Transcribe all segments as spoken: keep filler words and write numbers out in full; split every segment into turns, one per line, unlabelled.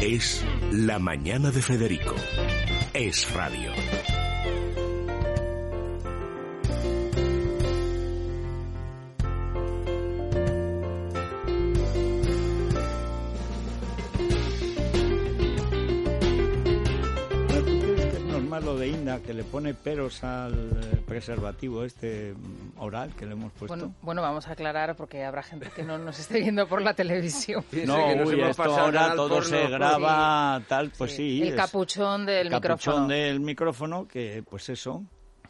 Es La Mañana de Federico. Es radio.
Lo de Inda, que le pone peros al preservativo este oral que le hemos puesto.
Bueno, bueno, vamos a aclarar porque habrá gente que no nos esté viendo por la televisión.
No, que uy, esto ahora todo porno, se graba sí. tal, pues sí. sí
el capuchón del
el
micrófono.
capuchón del micrófono, que pues eso,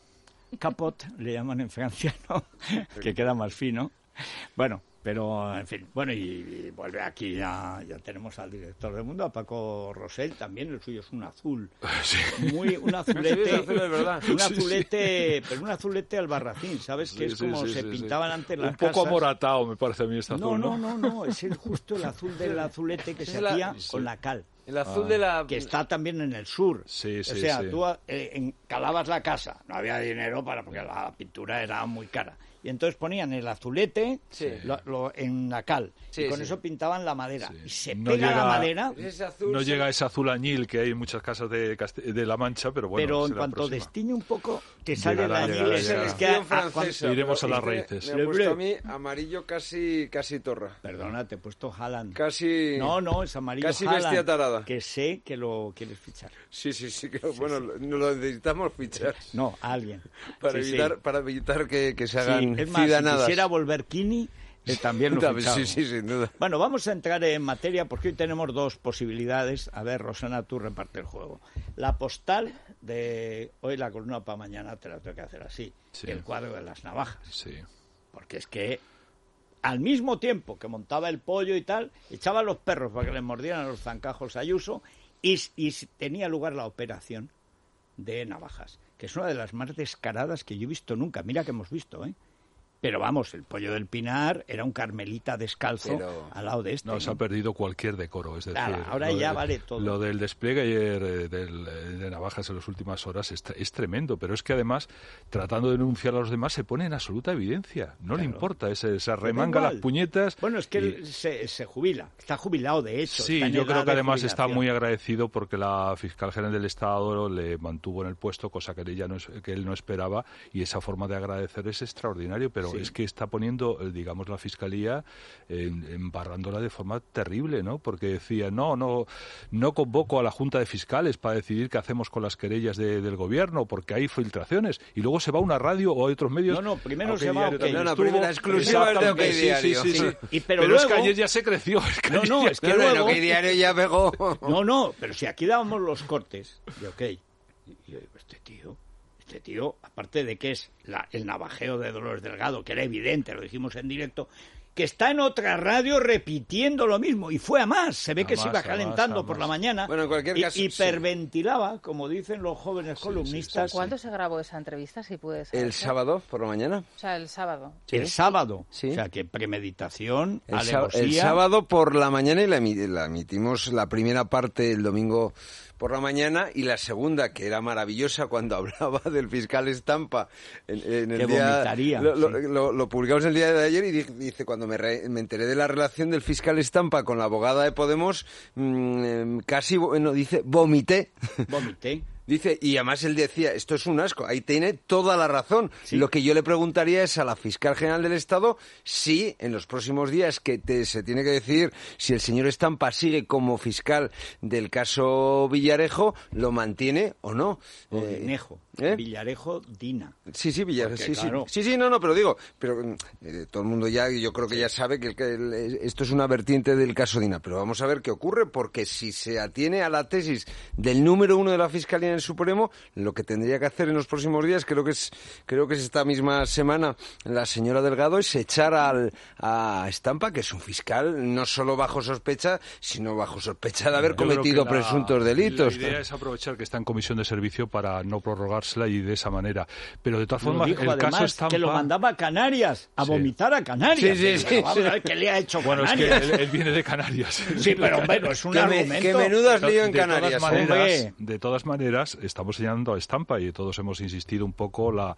capot, le llaman en Francia, ¿no? Que queda más fino. Bueno, pero en fin, bueno, y, y vuelve aquí, ya, ya tenemos al director del Mundo, a Paco Rosell, también el suyo es un azul, sí. muy un azulete,
sí, azul, verdad.
un azulete, sí, sí. pero un azulete albarracín, ¿sabes? Sí, que es sí, como sí, se sí, pintaban sí. antes las
un poco
casas.
Amoratado me parece a mí este azul,
¿no? No, no, no, es el, justo el azul del azulete que se
la,
hacía
sí.
con la cal.
El azul ah. de la...
Que está también en el sur.
Sí, sí,
o sea,
sí.
tú eh, encalabas la casa, no había dinero para porque la pintura era muy cara. Y entonces ponían el azulete sí. lo, lo, en la cal. Sí, y con sí. eso pintaban la madera. Sí. Y se
no
pega
llega,
la madera.
No se... llega ese azul añil que hay en muchas casas de, de La Mancha, pero bueno.
Pero en cuanto destiñe un poco, te sale el añil.
Es la gestión francesa.
Iremos a las raíces.
Me ha puesto a mí amarillo casi, casi torra.
Perdona, te he puesto Haaland.
Casi...
No, no, es amarillo
casi
Haaland,
bestia tarada.
Que sé que lo quieres fichar.
Sí, sí, sí. Que,
sí
bueno,
sí.
no lo necesitamos fichar.
No, a alguien.
Para,
sí,
evitar,
sí.
para evitar que, que se hagan
sí, es más,
cidanadas.
Si quisiera volver Kini, eh, también lo fichamos.
Sí, sí, sin duda.
Bueno, vamos a entrar en materia porque hoy tenemos dos posibilidades. A ver, Rosana, tú reparte el juego. La postal de hoy, la columna para mañana, te la tengo que hacer así. Sí. El cuadro de las navajas.
Sí.
Porque es que al mismo tiempo que montaba el pollo y tal, echaba a los perros para que les mordieran los zancajos a Ayuso y, y tenía lugar la operación de navajas, que es una de las más descaradas que yo he visto nunca. Mira que hemos visto, ¿eh? Pero vamos, el pollo del Pinar era un carmelita descalzo Pero... al lado de este.
No, ¿no? Se ha perdido cualquier decoro, es decir...
Claro, ahora ya
de,
vale todo.
Lo del despliegue ayer del, de navajas en las últimas horas es, es tremendo, pero es que además, tratando de denunciar a los demás, se pone en absoluta evidencia. No claro. le importa, ese, se arremanga las puñetas...
Bueno, es que
y...
él se, se jubila, está jubilado de hecho.
Sí, yo creo que además está muy agradecido porque la fiscal general del Estado le mantuvo en el puesto, cosa que, ella no, que él no esperaba, y esa forma de agradecer es extraordinario, pero... Sí. Es que está poniendo, digamos, la Fiscalía eh, embarrándola de forma terrible, ¿no? Porque decía, no, no no convoco a la Junta de Fiscales para decidir qué hacemos con las querellas de, del Gobierno, porque hay filtraciones. Y luego se va a una radio o a otros medios...
No, no, primero se va a OK.
No, no, primero la exclusiva de OK Diario.
Sí, sí, sí. sí.
Y pero
pero
luego...
es que ayer ya se creció. Es que
no, no, es que
no,
luego...
No, OK Diario ya pegó.
No, no, pero si aquí dábamos los cortes de OK. Y yo digo, este tío... Este tío, aparte de que es la, el navajeo de Dolores Delgado, que era evidente, lo dijimos en directo, que está en otra radio repitiendo lo mismo, y fue a más, se ve a que más, se iba calentando más, por la mañana,
bueno, en cualquier caso,
y hiperventilaba, sí. como dicen los jóvenes sí, columnistas.
Sí, sí, ¿Cuándo sí. se grabó esa entrevista, si puede ser?
El sábado, por la mañana.
O sea, el sábado.
¿Sí? El sábado,
sí.
o sea, que premeditación,
el
alevosía.
El sábado por la mañana, y la, la emitimos la primera parte el domingo por la mañana, y la segunda, que era maravillosa, cuando hablaba del fiscal Estampa en, en el
que
día,
vomitaría,
lo,
sí.
lo, lo, lo publicamos el día de ayer, y dice, dice cuando me, re, me enteré de la relación del fiscal Estampa con la abogada de Podemos, mmm, casi, bueno, dice, vomité.
Vomité.
Dice, y además él decía, esto es un asco, ahí tiene toda la razón. Sí. Lo que yo le preguntaría es a la fiscal general del Estado si en los próximos días que te, se tiene que decidir si el señor Estampa sigue como fiscal del caso Villarejo, lo mantiene o no.
O eh, Dinejo. ¿Eh? Villarejo, Dina.
Sí, sí, Villarejo. Sí,
claro.
sí, sí, sí, no, no, pero digo, pero eh, todo el mundo ya, yo creo que ya sabe que, el, que el, esto es una vertiente del caso Dina, pero vamos a ver qué ocurre, porque si se atiene a la tesis del número uno de la Fiscalía en el Supremo, lo que tendría que hacer en los próximos días, creo que es, creo que es esta misma semana, la señora Delgado, es echar al, a Estampa, que es un fiscal no solo bajo sospecha, sino bajo sospecha de haber yo cometido la, presuntos delitos.
La idea es aprovechar que está en comisión de servicio para no prorrogársela y de esa manera. Pero de todas formas,
dijo,
el
además,
caso Estampa...
que lo mandaba a Canarias, a sí. vomitar a Canarias.
Sí, sí, sí.
Pero vamos a ver qué le ha hecho
bueno,
Canarias.
Bueno, es que él, él viene de Canarias.
Sí, pero bueno, es un
que
argumento...
Me, que menudo has lío en
de
Canarias.
Todas maneras, de todas maneras, estamos señalando a Estampa y todos hemos insistido un poco la...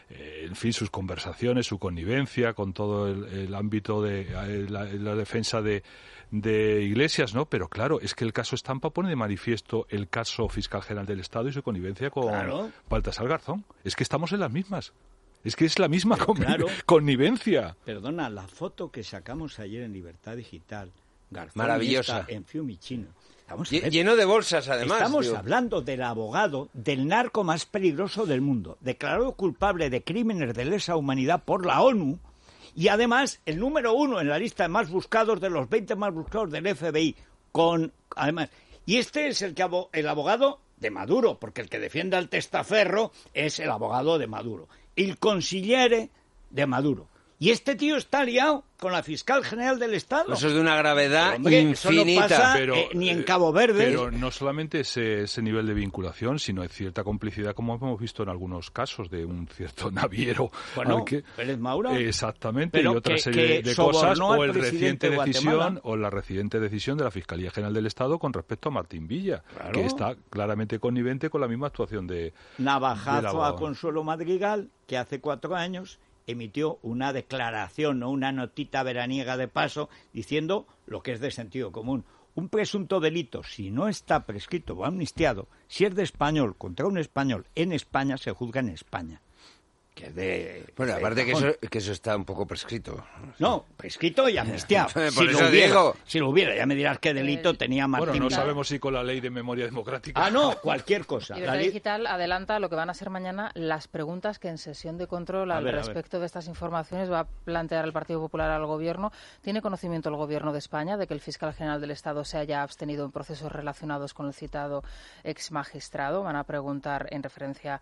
eh, en fin, sus conversaciones, su connivencia con todo el, el ámbito de eh, la, la defensa de, de Iglesias, ¿no? Pero claro, es que el caso Estampa pone de manifiesto el caso fiscal general del Estado y su connivencia con claro. Baltasar Garzón. Es que estamos en las mismas. Es que es la misma con, claro, connivencia.
Perdona, la foto que sacamos ayer en Libertad Digital, Garzón
maravillosa,
en Fiumicino.
Lleno de bolsas, además.
Estamos
tío.
hablando del abogado del narco más peligroso del mundo, declarado culpable de crímenes de lesa humanidad por la ONU, y además el número uno en la lista de más buscados de los veinte más buscados del F B I. Con, además, y este es el, que, el abogado de Maduro, porque el que defiende al testaferro es el abogado de Maduro. El consigliere de Maduro. Y este tío está liado con la fiscal general del Estado.
Eso es de una gravedad
Hombre,
infinita.
Eso no pasa,
pero,
eh, ni en Cabo Verde.
Pero no solamente ese, ese nivel de vinculación, sino cierta complicidad, como hemos visto en algunos casos, de un cierto naviero.
Bueno,
que,
Pérez Maura.
Exactamente,
pero
y otra
que,
serie
que
de cosas, o el reciente
de
decisión, o la reciente decisión de la Fiscalía General del Estado con respecto a Martín Villa,
claro,
que está claramente connivente con la misma actuación de...
Navajazo
de
a Consuelo Madrigal, que hace cuatro años emitió una declaración o una notita veraniega de paso diciendo lo que es de sentido común. Un presunto delito, si no está prescrito o amnistiado, si es de español contra un español en España, se juzga en España. Que es de,
bueno,
de
aparte que eso, que eso está un poco prescrito.
No, prescrito y amnistiado.
Por
si,
eso
lo hubiera,
digo.
si lo hubiera, ya me dirás qué delito
Eh,
tenía Martín.
Bueno, no
Villa.
sabemos si con la ley de memoria democrática.
Ah, no, cualquier cosa.
Libertad
ley...
Digital adelanta lo que van a ser mañana las preguntas que en sesión de control al
ver,
respecto de estas informaciones va a plantear el Partido Popular al Gobierno. ¿Tiene conocimiento el Gobierno de España de que el fiscal general del Estado se haya abstenido en procesos relacionados con el citado ex magistrado? Van a preguntar en referencia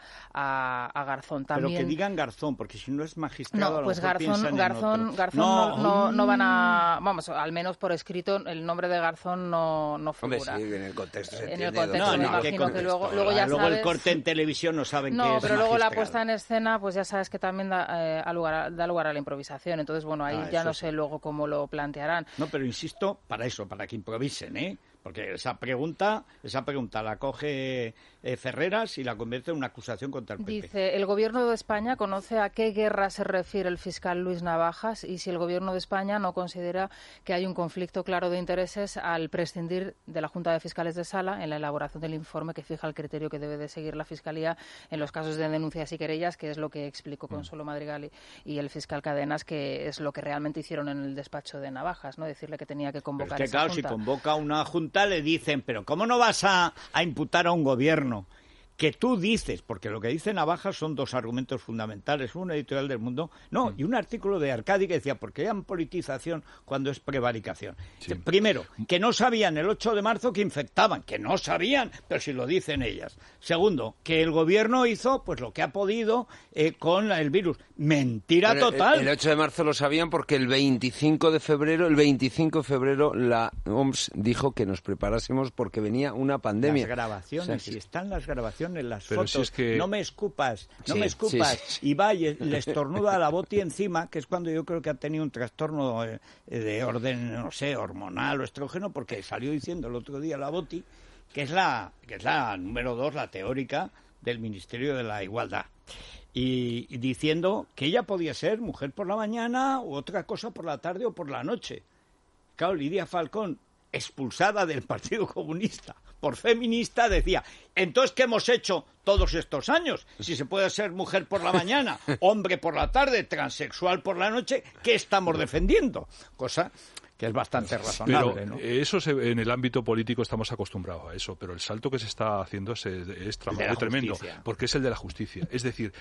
a, a Garzón también.
Pero que digan Garzón, porque si no es magistrado,
no, pues
a lo mejor
Garzón, Garzón, Garzón
no.
No, no, no van a, vamos, al menos por escrito, el nombre de Garzón no, no figura.
Hombre, sí, en el contexto se
En el
entiende.
contexto,
no,
me
no,
imagino que luego, luego ya
luego
sabes...
el corte en televisión no saben
no,
qué es
pero luego la
magistrado.
puesta en escena, pues ya sabes que también da, eh, a lugar, a, da lugar a la improvisación. Entonces, bueno, ahí
Ah,
ya no
sí.
sé luego cómo lo plantearán.
No, pero insisto, para eso, para que improvisen, ¿eh? Porque esa pregunta, esa pregunta la coge eh, Ferreras y la convierte en una acusación contra el P P.
Dice, el Gobierno de España conoce a qué guerra se refiere el fiscal Luis Navajas y si el Gobierno de España no considera que hay un conflicto claro de intereses al prescindir de la Junta de Fiscales de Sala en la elaboración del informe que fija el criterio que debe de seguir la Fiscalía en los casos de denuncias y querellas, que es lo que explicó Consuelo Madrigal y, y el fiscal Cadenas, que es lo que realmente hicieron en el despacho de Navajas, ¿no? Decirle que tenía que convocar
Pero es que,
esa
claro,
junta.
si convoca una junta le dicen, pero ¿cómo no vas a, a imputar a un gobierno que tú dices? Porque lo que dice Navajas son dos argumentos fundamentales, un editorial del Mundo, no, y un artículo de Arcadi que decía, ¿por qué hay politización cuando es prevaricación?
Sí.
Primero, que no sabían el ocho de marzo que infectaban, que no sabían, pero si lo dicen ellas. Segundo, que el gobierno hizo pues lo que ha podido eh, con el virus. Mentira
Pero
total.
El, el ocho de marzo lo sabían porque el veinticinco de febrero, el veinticinco de febrero la O M S dijo que nos preparásemos porque venía una pandemia.
Las grabaciones,
O sea, que-
si están las grabaciones, las
Pero
fotos,
si es que-
no me escupas, no
Sí,
me escupas,
sí, sí.
y va y le estornuda a la Boti encima, que es cuando yo creo que ha tenido un trastorno eh, de orden, no sé, hormonal o estrógeno, porque salió diciendo el otro día la Boti, que es la, que es la número dos, la teórica del Ministerio de la Igualdad. Y, y diciendo que ella podía ser mujer por la mañana u otra cosa por la tarde o por la noche. Claro, Lidia Falcón, expulsada del Partido Comunista por feminista, decía, entonces, ¿qué hemos hecho todos estos años? Si se puede ser mujer por la mañana, hombre por la tarde, transexual por la noche, ¿qué estamos defendiendo? Cosa que es bastante razonable,
Pero
¿no?
eso se, en el ámbito político estamos acostumbrados a eso, pero el salto que se está haciendo es, es tremendo, tremendo, porque es el de la justicia. Es decir,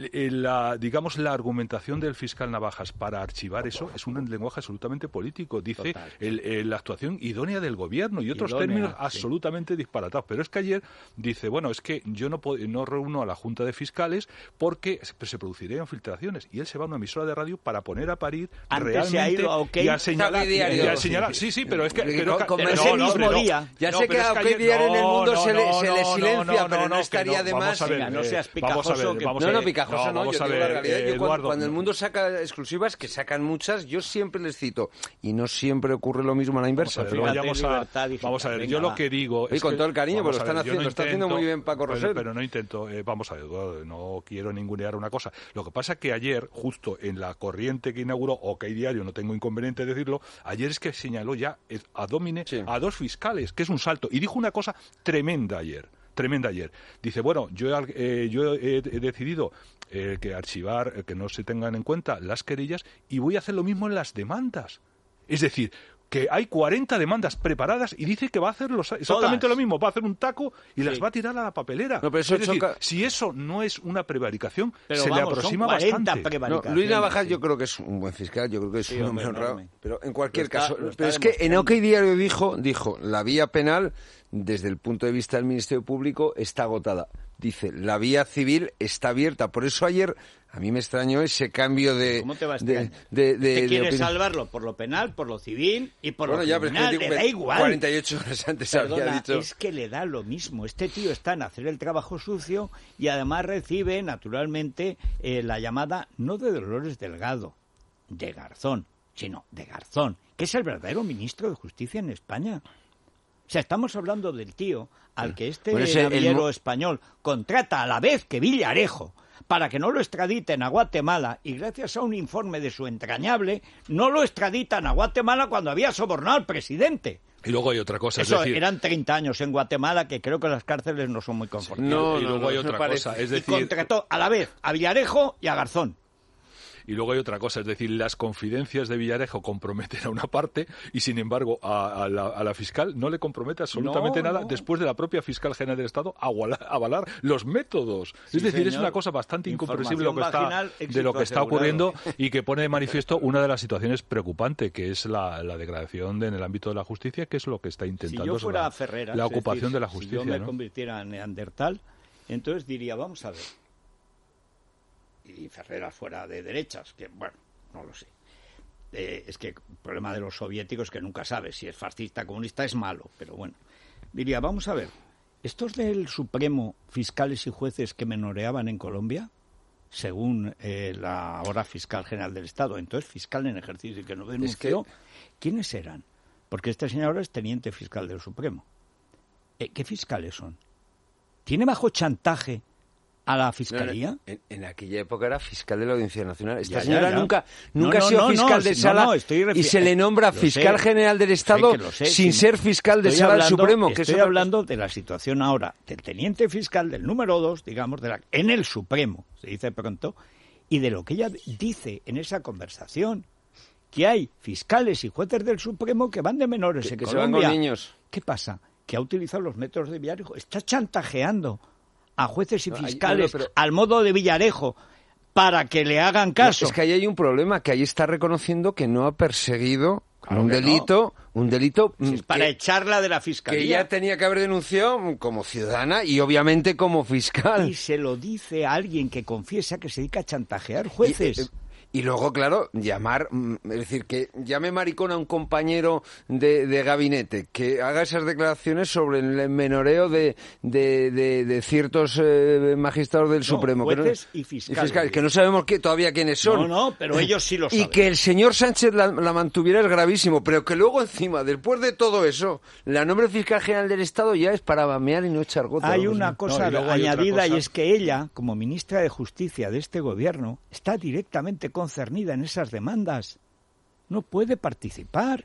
la, digamos, la argumentación del fiscal Navajas para archivar eso es un lenguaje absolutamente político. Dice el, el, la actuación idónea del gobierno y otros idónea, términos sí. absolutamente disparatados. Pero es que ayer dice, bueno, es que yo no, no reúno a la Junta de Fiscales porque se producirían filtraciones. Y él se va a una emisora de radio para poner a parir
Antes
realmente
se ha ido a OK,
y a señalar...
diario.
Ya señala, sí, sí, pero es que... Pero,
con,
pero,
ese
no,
mismo
no,
día.
Ya
no,
sé que a OK Diario en el mundo
no,
se le,
no,
se le
no,
silencia,
no,
pero
no,
no
no,
estaría
no,
de
vamos
más.
a ver,
Venga, no seas
vamos a ver,
picajoso, que-
vamos a
No,
ver.
no, picajoso no,
vamos
yo
a
digo
ver,
la realidad.
eh,
Yo cuando,
Eduardo,
cuando el
no.
mundo saca exclusivas, que sacan muchas, yo siempre les cito. Y no siempre ocurre lo mismo a la inversa.
Vamos a ver,
Fíjate,
vamos a,
libertad digital.
vamos a ver,
Venga,
yo lo
va.
que digo
Oye,
es
con
que-
todo el cariño,
vamos
pero lo
a
están
ver, yo
haciendo, lo está haciendo muy bien Paco
pero-
Rosell.
Pero no intento, eh, vamos a ver, Eduardo, no quiero ningunear una cosa. Lo que pasa es que ayer, justo en la corriente que inauguró OK Diario, no tengo inconveniente en decirlo, ayer es que señaló ya a domine
Sí.
a dos fiscales, que es un salto, y dijo una cosa tremenda ayer. Tremenda ayer. Dice, bueno, yo, eh, yo he, he decidido eh, que archivar, eh, que no se tengan en cuenta las querellas y voy a hacer lo mismo en las demandas. Es decir, que hay cuarenta demandas preparadas y dice que va a hacer los, exactamente
Todas.
lo mismo, va a hacer un taco y
Sí.
las va a tirar a la papelera.
No, pero eso
es decir,
choca-
si eso no es una prevaricación,
Pero
se
vamos,
le aproxima
son cuarenta
bastante.
No,
prevaricaciones,
Luis Navajas
sí.
yo creo que es un buen fiscal, yo creo que es
Sí,
un
hombre,
hombre honrado.
enorme.
Pero en cualquier
Lo está-
caso,
lo está
pero es que en OK
demostrando.
Diario dijo, dijo, la vía penal, desde el punto de vista del Ministerio Público, está agotada. Dice, la vía civil está abierta. Por eso ayer a mí me extrañó ese cambio de...
¿Cómo te va a
de,
extrañar?
de, de-
que
de
quiere
opinión.
salvarlo por lo penal, por lo civil y por
Bueno,
lo
ya, pero es que
criminal.
digo,
Le da igual.
cuarenta y ocho horas antes había
Perdona,
dicho...
es que le da lo mismo. Este tío está en hacer el trabajo sucio y además recibe, naturalmente, eh, la llamada no de Dolores Delgado, de Garzón, sino de Garzón, que es el verdadero ministro de Justicia en España. O sea, estamos hablando del tío al que este
Bueno, ese- el
navillero
mo-
español contrata a la vez que Villarejo para que no lo extraditen a Guatemala y gracias a un informe de su entrañable no lo extraditan a Guatemala cuando había sobornado al presidente.
Y luego hay otra cosa,
Eso
es decir...
eran treinta años en Guatemala, que creo que las cárceles no son muy confortables.
No,
y
no,
luego
no,
hay
no
otra
parece.
cosa, es
Y
decir...
contrató a la vez a Villarejo y a Garzón.
Y luego hay otra cosa, es decir, las confidencias de Villarejo comprometen a una parte y, sin embargo, a, a, la, a la fiscal no le compromete absolutamente
No,
nada
no.
después de la propia fiscal general del Estado avalar, avalar los métodos.
Sí,
es decir, es
señor.
una cosa bastante incomprensible lo que
Información
está,
vaginal,
de lo que
éxito
está ocurriendo
asegurado.
y que pone de manifiesto una de las situaciones preocupantes, que es la, la degradación de, en el ámbito de la justicia, que es lo que está
Si
intentando
yo fuera
la,
Ferreras,
la
es
ocupación
decir,
de la
si
justicia.
yo me
¿no?
convirtiera en neandertal, entonces diría, vamos a ver. Y Ferreras fuera de derechas, que bueno, no lo sé. Eh, es que el problema de los soviéticos es que nunca sabes si es fascista, comunista, es malo, pero bueno. Diría, vamos a ver, estos del Supremo, fiscales y jueces que menoreaban en Colombia, según eh, la ahora fiscal general del Estado, entonces fiscal en ejercicio y que no denunció,
que-
¿quiénes eran? Porque este señor ahora es teniente fiscal del Supremo. Eh, ¿Qué fiscales son? ¿Tiene bajo chantaje a la fiscalía?
No, no, en, en aquella época era fiscal de la Audiencia Nacional. Esta
Ya, ya,
señora
ya.
nunca,
No,
nunca
no,
ha sido
no,
fiscal
no,
de
sí,
sala
no, no, estoy refi-
y se le nombra
Lo
fiscal
sé,
general del
sé
Estado
que lo sé,
sin
sí.
ser fiscal de
Estoy
sala del
hablando-
Supremo. Que
Estoy
eso-
hablando de la situación ahora del teniente fiscal del número dos, digamos, de la, en el Supremo, se dice pronto, y de lo que ella dice en esa conversación, que hay fiscales y jueces del Supremo que van de menores
que,
en
que se van
Colombia.
con niños.
¿Qué pasa? Que ha utilizado los métodos de Villarejo. Está chantajeando a jueces y
No, hay-
fiscales
no, no, pero-
al modo de Villarejo para que le hagan caso.
No, es que ahí hay un problema, que ahí está reconociendo que no ha perseguido
Claro
un
que
delito, un delito
Si
mm,
es para
que,
echarla de la
que
fiscalía.
ella tenía que haber denunciado como ciudadana y obviamente como fiscal.
Y se lo dice a alguien que confiesa que se dedica a chantajear jueces.
Y, eh, y luego, claro, llamar, mm, es decir, que llame maricón a un compañero de, de gabinete, que haga esas declaraciones sobre el menoreo de, de, de, de ciertos eh, magistrados del
No,
Supremo. que no-
jueces y fiscales.
que no sabemos qué, todavía quiénes son.
No, no, pero ellos sí lo
Y
saben.
que el señor Sánchez la, la mantuviera es gravísimo, pero que luego encima, después de todo eso, la nombre fiscal general del Estado ya es para bamear y no echar gota.
Hay
vamos,
una
¿no?
cosa
No, y luego hay otra
añadida
cosa.
y es que ella, como ministra de Justicia de este gobierno, está directamente concernida en esas demandas. No puede participar.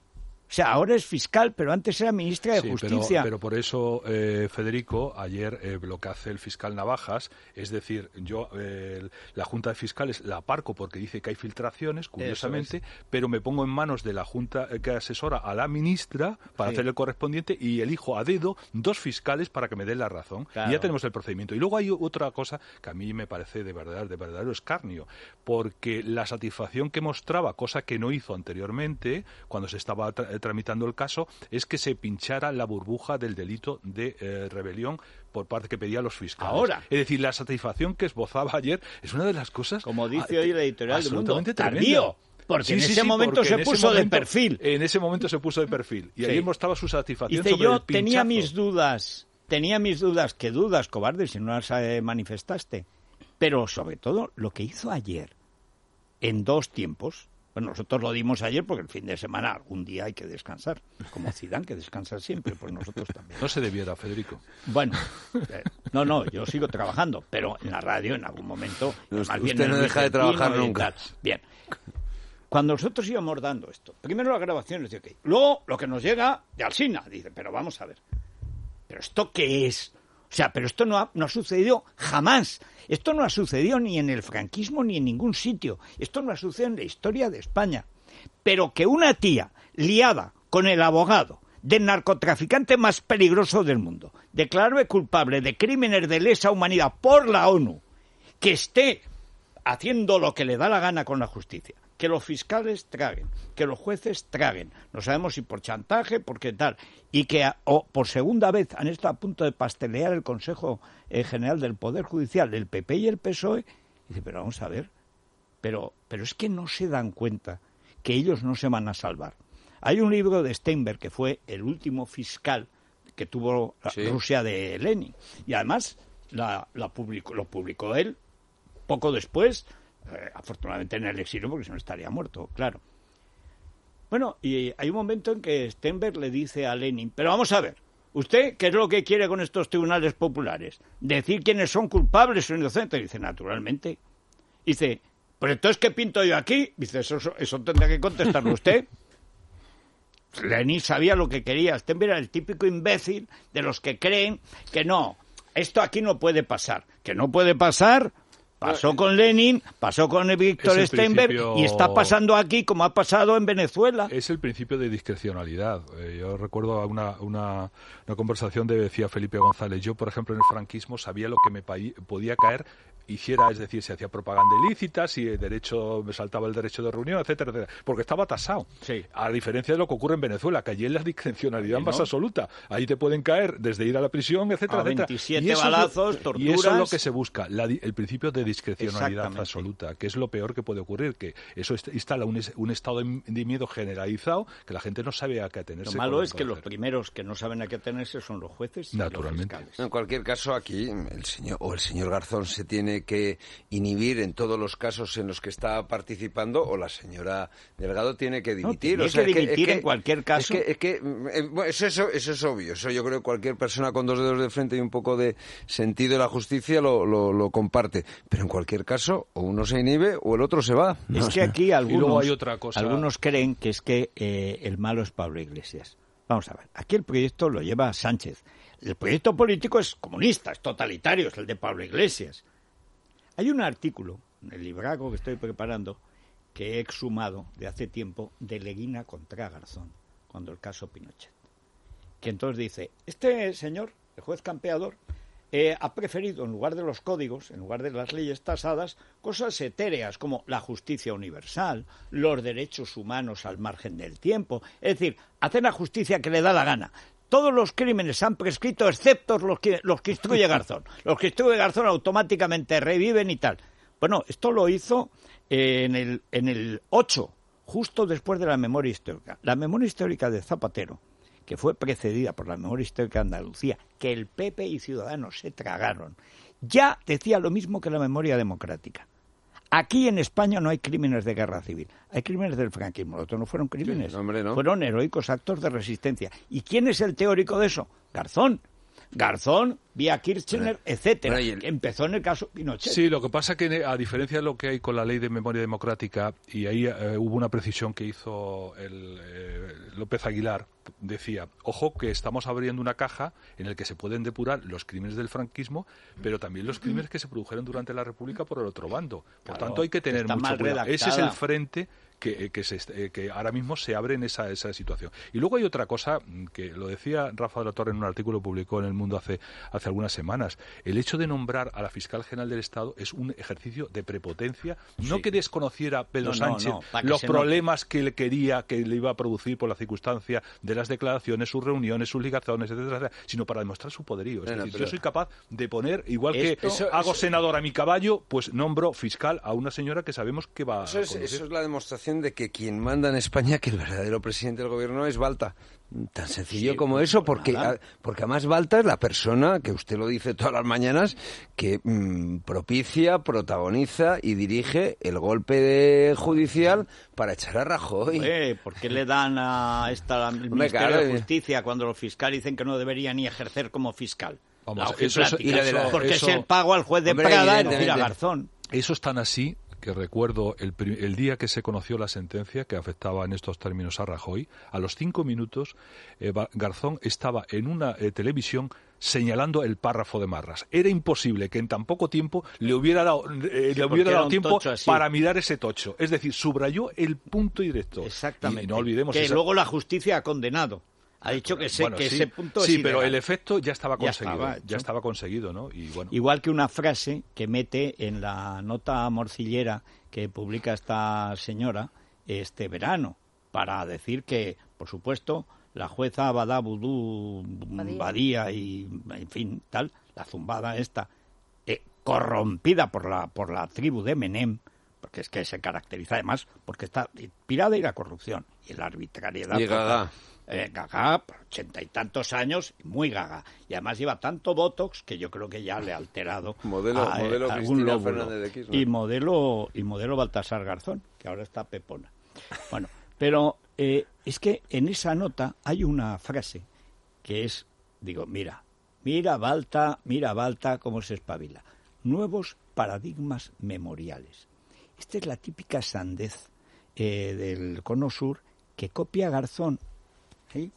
O sea, ahora es fiscal, pero antes era ministra de
Sí,
Justicia.
Pero, pero por eso, eh, Federico, ayer eh, lo que hace el fiscal Navajas, es decir, yo eh, la Junta de Fiscales la aparco porque dice que hay filtraciones, curiosamente, pero me pongo en manos de la Junta eh, que asesora a la ministra para
Sí.
hacer el correspondiente y elijo a dedo dos fiscales para que me den la razón.
Claro.
Y ya tenemos el procedimiento. Y luego hay otra cosa que a mí me parece de verdad, de verdadero escarnio, porque la satisfacción que mostraba, cosa que no hizo anteriormente, cuando se estaba tra- tramitando el caso, es que se pinchara la burbuja del delito de eh, rebelión por parte que pedían los fiscales.
Ahora.
Es decir, la satisfacción que esbozaba ayer es una de las cosas...
Como dice
ah,
hoy el editorial del Mundo,
absolutamente
tardío.
tremenda.
Porque
sí,
en
sí,
ese
sí,
momento se puso
momento,
de perfil.
En ese momento se puso de perfil. Y sí. ahí mostraba su satisfacción
Dice,
sobre
yo
el pinchazo.
tenía mis dudas, tenía mis dudas, que dudas, cobarde, si no las eh, manifestaste. Pero sobre todo, lo que hizo ayer, en dos tiempos, bueno, nosotros lo dimos ayer porque el fin de semana, algún día hay que descansar, como Zidane, que descansa siempre, pues nosotros también.
No se debiera, Federico.
Bueno, eh, no, no, yo sigo trabajando, pero en la radio en algún momento...
No,
más
usted
bien
no deja de trabajar nunca.
Bien, cuando nosotros íbamos dando esto, primero las grabaciones de OK, luego lo que nos llega de Alsina, dice, pero vamos a ver, ¿pero esto qué es? O sea, pero esto no ha, no ha sucedido jamás. Esto no ha sucedido ni en el franquismo ni en ningún sitio. Esto no ha sucedido en la historia de España. Pero que una tía liada con el abogado del narcotraficante más peligroso del mundo, declarado culpable de crímenes de lesa humanidad por la ONU, que esté haciendo lo que le da la gana con la justicia, que los fiscales traguen, que los jueces traguen, no sabemos si por chantaje, por qué tal, y que o por segunda vez han estado a punto de pastelear el Consejo eh, General del Poder Judicial, el P P y el P S O E, y dice, pero vamos a ver, pero, pero es que no se dan cuenta que ellos no se van a salvar. Hay un libro de Steinberg, que fue el último fiscal que tuvo sí. Rusia de Lenin, y además la, la publicó, lo publicó él poco después, Eh, afortunadamente en el exilio, porque si no estaría muerto, claro. Bueno, y hay un momento en que Steinberg le dice a Lenin, pero vamos a ver, ¿usted qué es lo que quiere con estos tribunales populares? ¿Decir quiénes son culpables o inocentes? Dice, naturalmente. Dice, ¿pero entonces qué pinto yo aquí? Dice, eso, eso tendrá que contestarlo usted. Lenin sabía lo que quería. Steinberg era el típico imbécil de los que creen que no, esto aquí no puede pasar. Que no puede pasar... Pasó con Lenin, pasó con Víctor Steinberg principio... y está pasando aquí como ha pasado en Venezuela.
Es el principio de discrecionalidad. Eh, yo recuerdo una, una, una conversación de, decía Felipe González, yo por ejemplo en el franquismo sabía lo que me podía caer, hiciera, es decir, si hacía propaganda ilícita, si el derecho me saltaba el derecho de reunión, etcétera, etcétera, porque estaba tasado.
Sí.
A diferencia de lo que ocurre en Venezuela, que allí es la discrecionalidad más absoluta. Ahí te pueden caer desde ir a la prisión, etcétera,
a
etcétera.
veintisiete balazos, torturas.
Y eso es lo que se busca, la, el principio de discrecionalidad absoluta, que es lo peor que puede ocurrir, que eso instala un, un estado de miedo generalizado que la gente no sabe a qué atenerse.
Lo malo es que los primeros que no saben a qué atenerse son los jueces y
naturalmente.
Los fiscales.
En cualquier caso, aquí el señor o el señor Garzón se tiene que inhibir en todos los casos en los que está participando, o la señora Delgado tiene que dimitir.
No,
o sea,
que dimitir
es que,
en cualquier caso.
Es que, es que eh, bueno, eso, eso, eso es obvio. Eso yo creo que cualquier persona con dos dedos de frente y un poco de sentido de la justicia lo, lo, lo comparte. Pero en cualquier caso, o uno se inhibe o el otro se va.
Es
no,
que aquí algunos,
y luego hay otra cosa.
algunos creen que es que eh, el malo es Pablo Iglesias. Vamos a ver, aquí el proyecto lo lleva Sánchez. El proyecto político es comunista, es totalitario, es el de Pablo Iglesias. Hay un artículo en el libraco que estoy preparando que he exhumado de hace tiempo de Leguina contra Garzón, cuando el caso Pinochet. Que entonces dice, este señor, el juez campeador, eh, ha preferido, en lugar de los códigos, en lugar de las leyes tasadas, cosas etéreas como la justicia universal, los derechos humanos al margen del tiempo. Es decir, hacer la justicia que le da la gana. Todos los crímenes han prescrito, excepto los que, los que instruye Garzón. Los que instruye Garzón automáticamente reviven y tal. Bueno, esto lo hizo eh, en el, en el ocho, justo después de la memoria histórica. La memoria histórica de Zapatero, que fue precedida por la memoria histórica de Andalucía, que el P P y Ciudadanos se tragaron, ya decía lo mismo que la memoria democrática. Aquí en España no hay crímenes de guerra civil, hay crímenes del franquismo. Los otros no fueron crímenes,
sí, hombre, no.
Fueron heroicos actos de resistencia. ¿Y quién es el teórico de eso? Garzón. Garzón, vía Kirchner, etcétera, bueno, el... que empezó en el caso Pinochet.
Sí, lo que pasa es que, a diferencia de lo que hay con la ley de memoria democrática, y ahí eh, hubo una precisión que hizo el, eh, López Aguilar, decía, ojo que estamos abriendo una caja en la que se pueden depurar los crímenes del franquismo, pero también los crímenes que se produjeron durante la República por el otro bando. Por claro, tanto, hay que tener mucho cuidado. Redactada. Ese es el frente que, que, se, que ahora mismo se abre en esa, esa situación. Y luego hay otra cosa que lo decía Rafa de la Torre en un artículo que publicó en El Mundo hace, hace hace algunas semanas. El hecho de nombrar a la fiscal general del Estado es un ejercicio de prepotencia, no
sí.
que desconociera Pedro
no, no,
Sánchez
no, que
los problemas
note.
que le quería, que le iba a producir por la circunstancia de las declaraciones, sus reuniones, sus ligaciones, etcétera, etcétera, sino para demostrar su poderío. Es
bueno,
decir,
pero...
yo soy capaz de poner, igual
Esto,
que
eso,
hago
eso...
senador a mi caballo, pues nombro fiscal a una señora que sabemos que va
eso
a
es,
conducir.
eso es la demostración de que quien manda en España, que el verdadero presidente del gobierno es Balta. Tan sencillo
sí,
como
pues,
eso,
pues
porque,
a,
porque además Balta es la persona, que usted lo dice todas las mañanas, que mmm, propicia, protagoniza y dirige el golpe de judicial para echar a Rajoy.
Eh, ¿Por qué le dan a esta al Ministerio
claro,
de Justicia cuando los fiscales dicen que no debería ni ejer como fiscal?
Vamos,
la
eso, eso,
y la de la,
porque
eso,
es el pago al juez de
hombre,
Prada, es decir, a Garzón.
Eso es tan así que recuerdo el, el día que se conoció la sentencia que afectaba en estos términos a Rajoy, a los cinco minutos eh, Garzón estaba en una eh, televisión señalando el párrafo de Marras. Era imposible que en tan poco tiempo le hubiera dado, eh,
sí,
le hubiera dado tiempo
así.
para mirar ese tocho. Es decir, subrayó el punto directo.
Exactamente.
Y no olvidemos
que
esa...
luego la justicia ha condenado. Ha dicho que, sé,
bueno,
que
sí,
ese punto
sí,
es
pero
ilegal.
el efecto ya estaba
Ya
conseguido.
estaba
ya estaba conseguido, ¿no? Y bueno.
Igual que una frase que mete en la nota morcillera que publica esta señora este verano, para decir que, por supuesto, la jueza Badá Vudú
Badía.
Badía y, en fin, tal, la zumbada esta, eh, corrompida por la, por la tribu de Menem, porque es que se caracteriza además porque está inspirada en la corrupción y en la arbitrariedad.
Y gaga.
Eh, gaga, por ochenta y tantos años, muy gaga. Y además lleva tanto botox que yo creo que ya le ha alterado
Modelo,
a,
modelo
a algún
Cristina
lóbulo.
Fernández de Kirchner.
Y modelo, y modelo Baltasar Garzón, que ahora está pepona. Bueno, pero eh, es que en esa nota hay una frase que es, digo, mira, mira Balta, mira Balta cómo se espabila. Nuevos paradigmas memoriales. Esta es la típica sandez eh, del Cono Sur que copia Garzón. ¿Sí?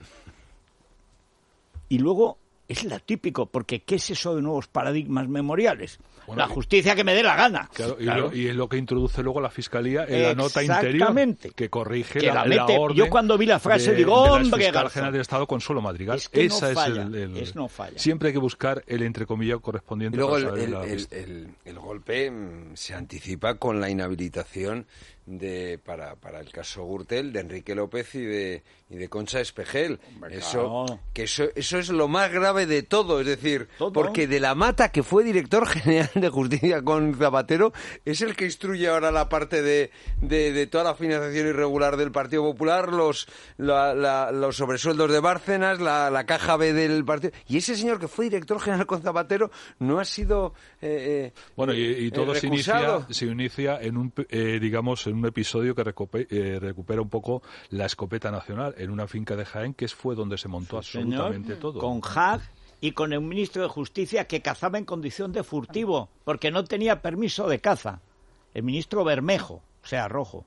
Y luego es la típico, porque ¿qué es eso de nuevos paradigmas memoriales?
Bueno,
la justicia que me dé la gana.
Claro, y,
Claro.
Lo, y es lo que introduce luego la Fiscalía en la nota interior,
Exactamente.
que corrige
Que
la,
la mete.
la orden.
Yo cuando vi la frase
de,
digo,
de la
¡hombre,
fiscal
Garzón!
general del Estado, Consuelo Madrigal.
Es que no
Esa
falla,
es el, el-
es no falla.
Siempre hay que buscar el entrecomillado correspondiente.
Y luego
para
el,
saber
el,
la
el,
pista.
el- el golpe mm, se anticipa con la inhabilitación de para, para el caso Gürtel de Enrique López y de y de Concha Espejel.
Hombre,
Eso
claro.
que eso eso es lo más grave de todo, es decir,
Todo.
porque de la Mata, que fue director general de Justicia con Zapatero, es el que instruye ahora la parte de, de, de toda la financiación irregular del Partido Popular, los la- la- los sobresueldos de Bárcenas, la, la caja B del partido. Y ese señor que fue director general con Zapatero no ha sido eh, eh,
Bueno, y, y todo
eh,
se inicia,
recusado.
se inicia en un, eh, digamos, en un episodio que recupe- eh, recupera un poco la escopeta nacional en una finca de Jaén, que es- fue donde se montó absolutamente
Señor,
todo.
con Haag y con el ministro de Justicia que cazaba en condición de furtivo, porque no tenía permiso de caza. El ministro Bermejo, o sea, rojo.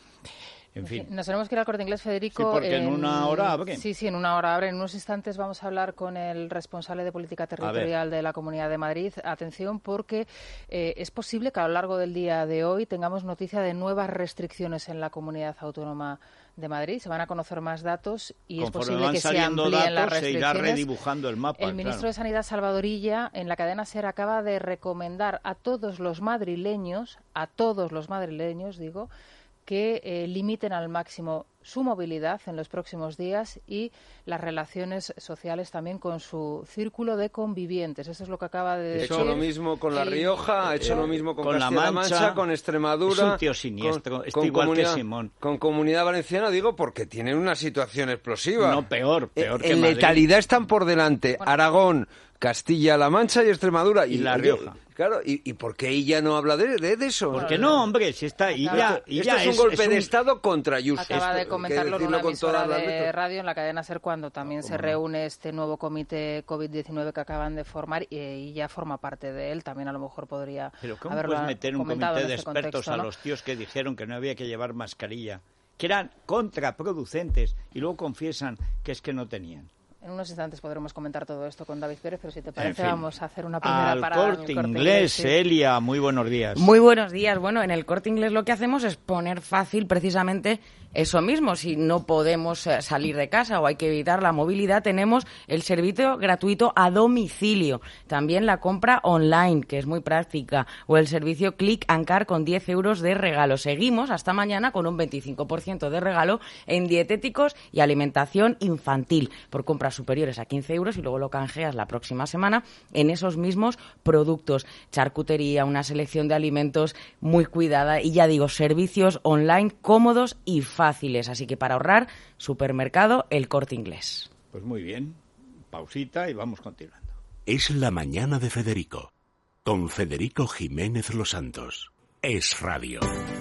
En fin.
Nos tenemos que ir al Corte Inglés, Federico.
Sí, porque en una hora abre.
Sí, sí, en una hora abre. En unos instantes vamos a hablar con el responsable de política territorial de la Comunidad de Madrid. Atención, porque eh, es posible que a lo largo del día de hoy tengamos noticia de nuevas restricciones en la Comunidad Autónoma de Madrid. Se van a conocer más datos y
Conforme
es posible
van
que se
saliendo
amplíen las
datos, se irá
restricciones.
redibujando el mapa.
El ministro
claro.
de Sanidad, Salvador Illa, en la cadena SER acaba de recomendar a todos los madrileños, a todos los madrileños, digo, que eh, limiten al máximo su movilidad en los próximos días y las relaciones sociales también con su círculo de convivientes. Eso es lo que acaba de
Ha
decir.
hecho lo mismo con La
el-
Rioja, ha hecho
eh,
lo mismo con,
con La
Castilla-La
Mancha.
Mancha, con Extremadura.
Es un tío siniestro, está igual que
Comunidad-
Simón.
Con Comunidad Valenciana, digo, porque tienen una situación explosiva.
No, peor, peor
Eh,
que
En
Madrid.
letalidad están por delante Aragón, Castilla-La Mancha y Extremadura.
Y La
oye,
Rioja.
Claro, ¿y, y por qué ella no habla de, de, de eso?
¿Por qué no, hombre? Si está, y ya,
Esto,
y
esto
ya
es un golpe
es
de
un-
Estado contra Ayuso.
Acaba
Esto,
de
hay que
comentarlo en
decirlo
una
con
emisora
todas las
de
letras.
radio en la cadena SER cuando también se reúne este nuevo comité COVID diecinueve que acaban de formar y, y ya forma parte de él. También a lo mejor podría
Pero ¿cómo
haberlo
puedes meter un
comentado
comité
en
de
este
expertos
contexto,
a
¿no?
los tíos que dijeron que no había que llevar mascarilla, que eran contraproducentes y luego confiesan que es que no tenían?
En unos instantes podremos comentar todo esto con David Pérez, pero si te parece,
en fin,
vamos a hacer una primera
al
parada.
Corte
en el Corte
Inglés,
sí.
Elia, muy buenos días.
Muy buenos días. Bueno, en el Corte Inglés lo que hacemos es poner fácil precisamente eso mismo. Si no podemos salir de casa o hay que evitar la movilidad, tenemos el servicio gratuito a domicilio. También la compra online, que es muy práctica, o el servicio Click and Car con diez euros de regalo. Seguimos hasta mañana con un veinticinco por ciento de regalo en dietéticos y alimentación infantil por compras superiores a quince euros y luego lo canjeas la próxima semana en esos mismos productos. Charcutería, una selección de alimentos muy cuidada y ya digo, servicios online cómodos y fáciles. Así que para ahorrar, supermercado El Corte Inglés.
Pues muy bien, pausita y vamos continuando.
Es la mañana de Federico, con Federico Jiménez Los Santos. Es Radio.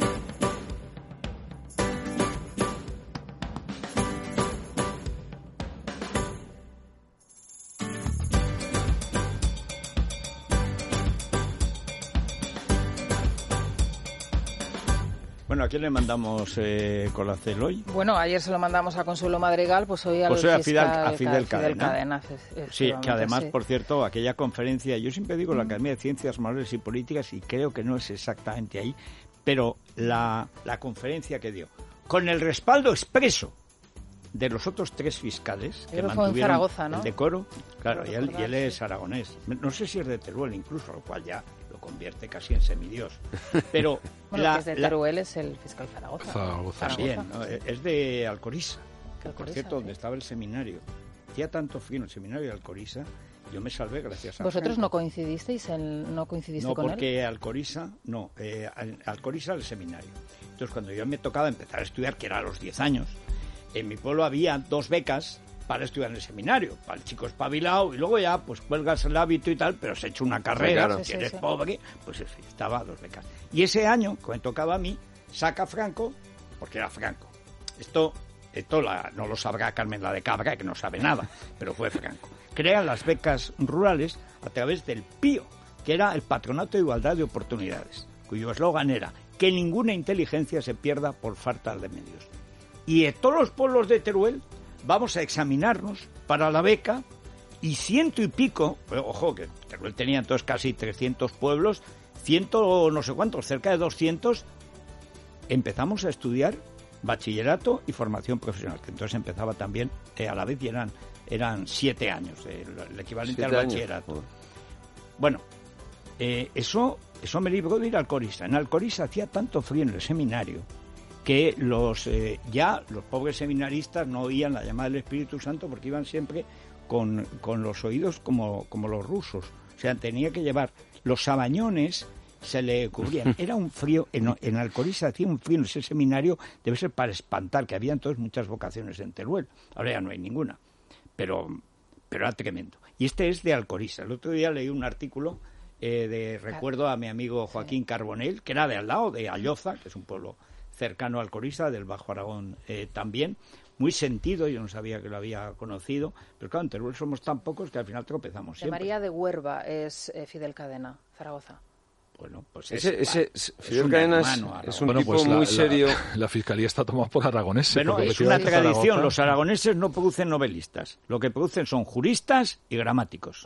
Bueno, ¿a quién le mandamos eh, Colacel hoy?
Bueno, ayer se lo mandamos a Consuelo Madrigal, pues hoy al
Pues hoy a
fiscal,
Fidel- a Fidel Cadena.
Cadena,
Sí, que además,
sí.
por cierto, aquella conferencia, yo siempre digo la Academia de Ciencias Morales y Políticas y creo que no es exactamente ahí, pero la, la conferencia que dio, con el respaldo expreso de los otros tres fiscales que
Creo que fue en
mantuvieron
Zaragoza, ¿no?
el decoro, claro,
Creo
y él,
recordar,
y él es
sí.
aragonés, no sé si es de Teruel incluso, lo cual ya lo convierte casi en semidios, pero
Bueno,
la,
que es de
la-
Teruel es el fiscal Zaragoza.
Zaragoza.
también, ¿no? Es de Alcoriza, que por
Alcoriza,
cierto,
sí.
donde estaba el seminario. Hacía tanto frío en el seminario de Alcoriza, yo me salvé gracias a
¿Vosotros
Franco.
no coincidisteis? En, ¿No coincidiste
No,
con él?
porque Alcoriza, no, eh, al- Alcoriza el seminario. Entonces, cuando yo me tocaba empezar a estudiar, que era a los diez años, en mi pueblo había dos becas para estudiar en el seminario, para el chico espabilado, y luego ya, pues cuelgas el hábito y tal, pero has hecho una carrera,
claro.
si
Sí, sí,
eres
sí.
pobre, pues eso, estaba dos becas. Y ese año, que me tocaba a mí, saca Franco, porque era Franco. Esto, esto la, no lo sabrá Carmen la de Cabra, que no sabe nada, pero fue Franco. Crea las becas rurales a través del PÍO, que era el Patronato de Igualdad de Oportunidades, cuyo eslogan era que ninguna inteligencia se pierda por falta de medios. Y en todos los pueblos de Teruel vamos a examinarnos para la beca y ciento y pico, pues, ojo, que Teruel tenía entonces casi trescientos pueblos, ciento no sé cuántos, cerca de doscientos, empezamos a estudiar bachillerato y formación profesional, que entonces empezaba también eh, a la vez y eran, eran siete años, eh, el equivalente
Siete
al
años,
bachillerato.
joder.
Bueno, eh, eso, eso me libró de ir al Alcoriza. En Alcoriza hacía tanto frío en el seminario que los eh, ya los pobres seminaristas no oían la llamada del Espíritu Santo porque iban siempre con, con los oídos como, como los rusos. O sea, tenía que llevar los sabañones, se le cubrían. Era un frío, en, en Alcoriza hacía un frío en ese seminario, debe ser para espantar, que había entonces muchas vocaciones en Teruel. Ahora ya no hay ninguna. Pero, pero era tremendo. Y este es de Alcoriza. El otro día leí un artículo eh, de recuerdo a mi amigo Joaquín Carbonell, que era de al lado, de Alloza, que es un pueblo cercano a Alcoriza, del Bajo Aragón eh, también, muy sentido, yo no sabía que lo había conocido, pero claro, en Teruel somos tan pocos que al final tropezamos
De
siempre.
María de Huerva es eh, Fidel Cadena, Zaragoza.
Bueno, pues
Ese,
es,
ese,
es
Fidel
un
Cadena es,
hermano
es
aragonés.
un
Bueno,
tipo
pues la,
muy
la-
serio.
La, fiscalía está tomada por aragoneses.
Bueno,
porque
es una
efectivamente
tradición,
Zaragoza-
los aragoneses no producen novelistas, lo que producen son juristas y gramáticos.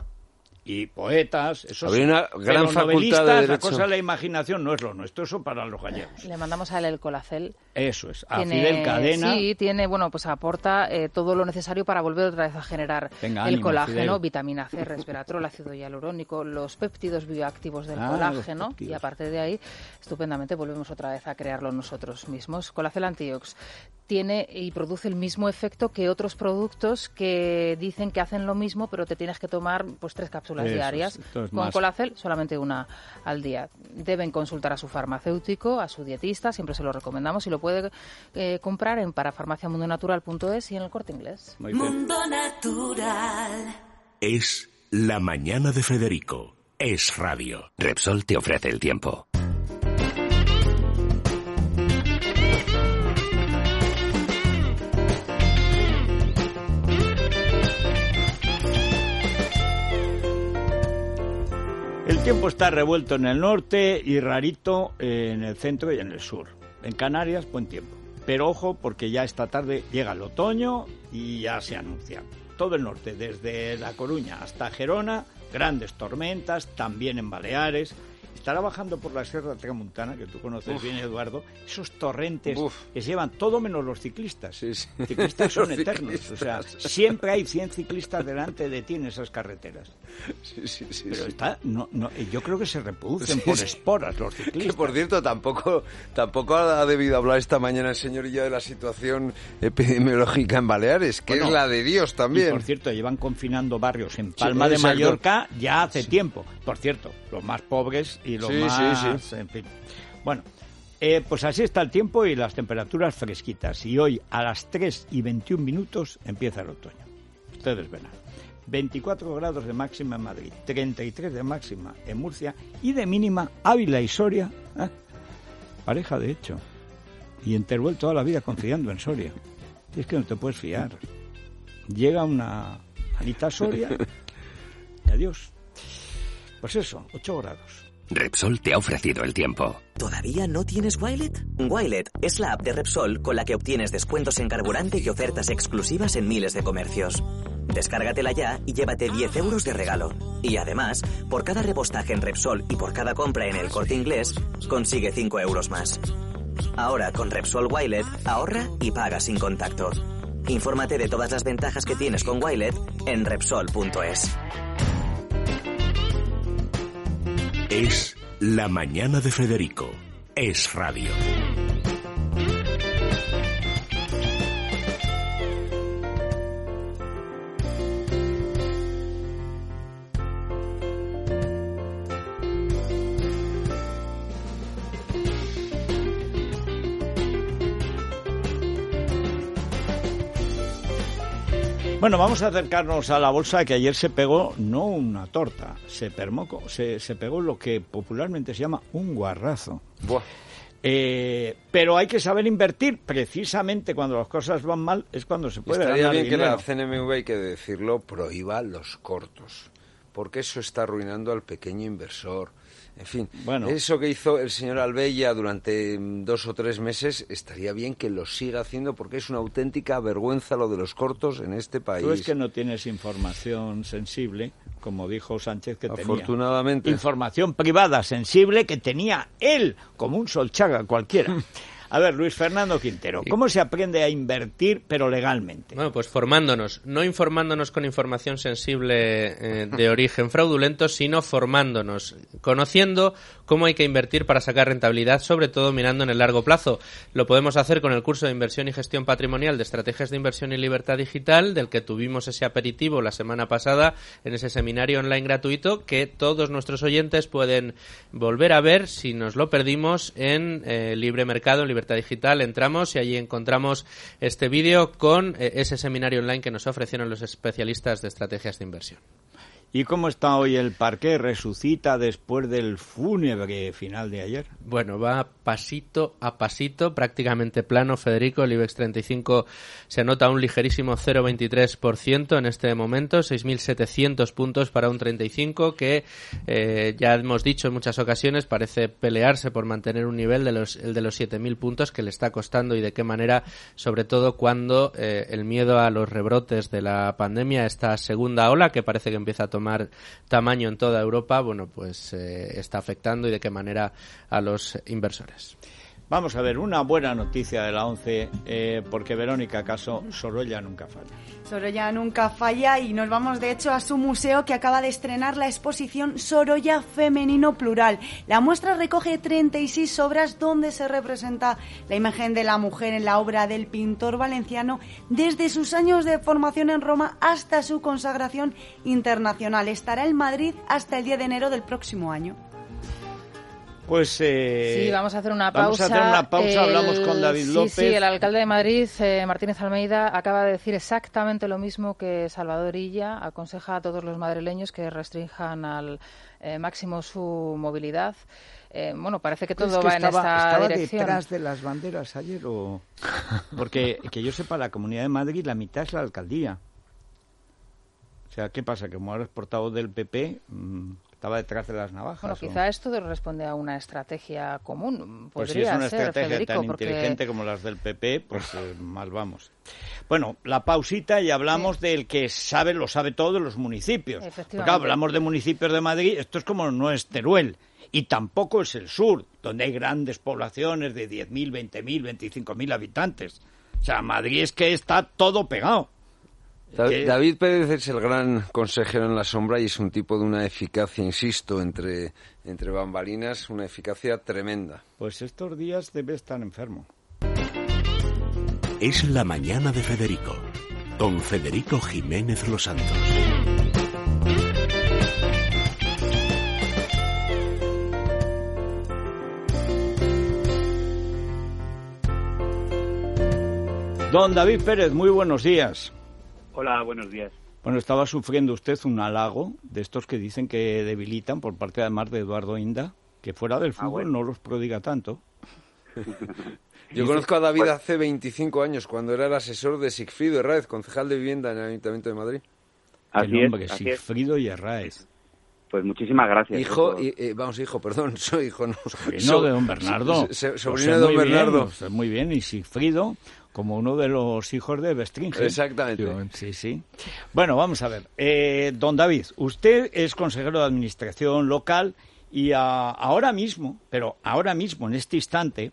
Y poetas, eso
Habría
sí.
una gran
Pero
facultad de
novelistas, la
derecho.
cosa de la imaginación no es lo nuestro, eso para los gallegos.
Le mandamos a él el Colacel.
Eso es, a
Tiene-
Fidel Cadena.
Sí, tiene, bueno, pues aporta eh, todo lo necesario para volver otra vez a generar
Venga,
el
ánimo,
colágeno,
Fidel.
vitamina C, resveratrol, ácido hialurónico, los péptidos bioactivos del
Ah,
colágeno
los péptidos.
y a partir de ahí, estupendamente, volvemos otra vez a crearlo nosotros mismos. Colacel Antiox tiene y produce el mismo efecto que otros productos que dicen que hacen lo mismo, pero te tienes que tomar pues tres cápsulas
Eso es,
diarias.
esto es
Con
más.
Colacel solamente una al día. Deben consultar a su farmacéutico, a su dietista, siempre se lo recomendamos y lo puede eh, comprar en parafarmaciamundonatural punto es y en el Corte Inglés.
Muy bien.
Mundo Natural.
Es la mañana de Federico. Es Radio. Repsol te ofrece el tiempo.
El tiempo está revuelto en el norte y rarito en el centro y en el sur. En Canarias, buen tiempo. pero ojo, porque ya esta tarde llega el otoño y ya se anuncia. Todo el norte, desde La Coruña hasta Gerona, grandes tormentas, también en Baleares. Estará bajando por la Sierra Tramontana, que tú conoces Uf. bien, Eduardo, esos torrentes Uf. que se llevan todo menos los ciclistas. Sí, sí. Los ciclistas son los eternos. Ciclistas. O sea, siempre hay cien ciclistas delante de ti en esas carreteras. Sí, sí, sí. Pero sí. Está, no, no, yo creo que se reproducen sí, por sí. esporas los ciclistas.
Que, por cierto, tampoco, tampoco ha debido hablar esta mañana el señorillo de la situación epidemiológica en Baleares, que bueno, es la de Dios también.
Y, por cierto, llevan confinando barrios en Palma sí, de Mallorca ya hace sí. tiempo. Por cierto, los más pobres y los sí, más... Sí, sí. En fin. Bueno, eh, pues así está el tiempo y las temperaturas fresquitas. Y hoy a las tres y veintiún minutos empieza el otoño. Ustedes verán. veinticuatro grados de máxima en Madrid, treinta y tres de máxima en Murcia y de mínima Ávila y Soria. ¿eh? Pareja, de hecho. Y en Teruel toda la vida confiando en Soria. Y es que no te puedes fiar. Llega una Anita Soria y adiós. Pues eso, ocho grados.
Repsol te ha ofrecido el tiempo.
¿Todavía no tienes Wilet? Wilet es la app de Repsol con la que obtienes descuentos en carburante y ofertas exclusivas en miles de comercios. Descárgatela ya y llévate diez euros de regalo. Y además, por cada repostaje en Repsol y por cada compra en El Corte Inglés, consigue cinco euros más. Ahora con Repsol Wilet, ahorra y paga sin contacto. Infórmate de todas las ventajas que tienes con Wilet en Repsol punto es.
Es La Mañana de Federico. Es radio.
Bueno, vamos a acercarnos a la bolsa, que ayer se pegó, no una torta, se, permoco, se, se pegó lo que popularmente se llama un guarrazo. Buah. Eh, pero hay que saber invertir, precisamente cuando las cosas van mal es cuando se puede
Estaría
ganar
bien
dinero.
Que la C N M V, hay que decirlo, prohíba los cortos, porque eso está arruinando al pequeño inversor. En fin, bueno, eso que hizo el señor Albella durante dos o tres meses, estaría bien que lo siga haciendo, porque es una auténtica vergüenza lo de los cortos en este país.
Tú es que no tienes información sensible, como dijo Sánchez que
Afortunadamente.
tenía. Información privada sensible que tenía él, como un Solchaga cualquiera. A ver, Luis Fernando Quintero, ¿cómo se aprende a invertir, pero legalmente?
Bueno, pues formándonos, no informándonos con información sensible eh, de origen fraudulento, sino formándonos, conociendo cómo hay que invertir para sacar rentabilidad, sobre todo mirando en el largo plazo. Lo podemos hacer con el curso de Inversión y Gestión Patrimonial de Estrategias de Inversión y Libertad Digital, del que tuvimos ese aperitivo la semana pasada en ese seminario online gratuito, que todos nuestros oyentes pueden volver a ver si nos lo perdimos en eh, Libre Mercado, en Libertad Digital. Entramos y allí encontramos este vídeo con eh, ese seminario online que nos ofrecieron los especialistas de estrategias de inversión.
¿Y cómo está hoy el parqué? ¿Resucita después del fúnebre final de ayer?
Bueno, va pasito a pasito, prácticamente plano, Federico. El IBEX treinta y cinco se anota un ligerísimo cero coma veintitrés por ciento en este momento, seis mil setecientos puntos para un treinta y cinco que eh, ya hemos dicho en muchas ocasiones parece pelearse por mantener un nivel de los, el de los siete mil puntos, que le está costando, y de qué manera, sobre todo cuando eh, el miedo a los rebrotes de la pandemia, esta segunda ola que parece que empieza a tomar tamaño en toda Europa, bueno, pues eh, está afectando, y de qué manera a los inversores.
Vamos a ver, una buena noticia de la ONCE, eh, porque Verónica Caso, Sorolla nunca falla.
Sorolla nunca falla, y nos vamos de hecho a su museo, que acaba de estrenar la exposición Sorolla Femenino Plural. La muestra recoge treinta y seis obras donde se representa la imagen de la mujer en la obra del pintor valenciano desde sus años de formación en Roma hasta su consagración internacional. Estará en Madrid hasta el diez de enero del próximo año.
Pues eh,
sí, vamos a hacer una pausa.
Vamos a hacer una pausa, el, hablamos con David López.
Sí, sí, el alcalde de Madrid, eh, Martínez Almeida, acaba de decir exactamente lo mismo que Salvador Illa. Aconseja a todos los madrileños que restrinjan al eh, máximo su movilidad. Eh, bueno, parece que todo
es que
va
estaba,
en esta
estaba
dirección.
¿Estaba detrás de las banderas ayer o...? Porque, que yo sepa, la Comunidad de Madrid, la mitad es la alcaldía. O sea, ¿qué pasa? Que como ahora es portavoz del P P, mmm, ¿Estaba detrás de las navajas?
Bueno,
¿o?
quizá esto responde a una estrategia común.
Pues
Podría
si es una
ser,
estrategia
Federico,
tan
porque...
inteligente como las del P P, pues eh, mal vamos. Bueno, la pausita y hablamos sí. del que sabe, lo sabe todo en los municipios. Porque claro, hablamos de municipios de Madrid, esto es como no es Teruel. Y tampoco es el sur, donde hay grandes poblaciones de diez mil, veinte mil, veinticinco mil habitantes. O sea, Madrid es que está todo pegado.
David, David Pérez es el gran consejero en la sombra y es un tipo de una eficacia, insisto, entre, entre bambalinas, una eficacia tremenda.
Pues estos días debe estar enfermo.
Es la mañana de Federico, con Federico Jiménez Los Santos.
Don David Pérez, muy buenos días.
Hola, buenos días.
Bueno, estaba sufriendo usted un halago de estos que dicen que debilitan por parte además de Eduardo Inda, que fuera del fútbol ah, bueno. no los prodiga tanto.
Yo conozco a David hace veinticinco años, cuando era el asesor de Sigfrido Herráez, concejal de vivienda en el Ayuntamiento de Madrid.
Así ¿Qué nombre? Es, así Sigfrido es. y Herráez.
Pues muchísimas gracias.
Hijo, por... y, eh, vamos, hijo, perdón, soy hijo, no.
Sobrino so, de don Bernardo.
So, sobrino de don Bernardo.
Bien, muy bien, y Sigfrido como uno de los hijos de Bestringe.
Exactamente.
Sí, sí. Bueno, vamos a ver. Eh, don David, usted es consejero de Administración local y a, ahora mismo, pero ahora mismo, en este instante,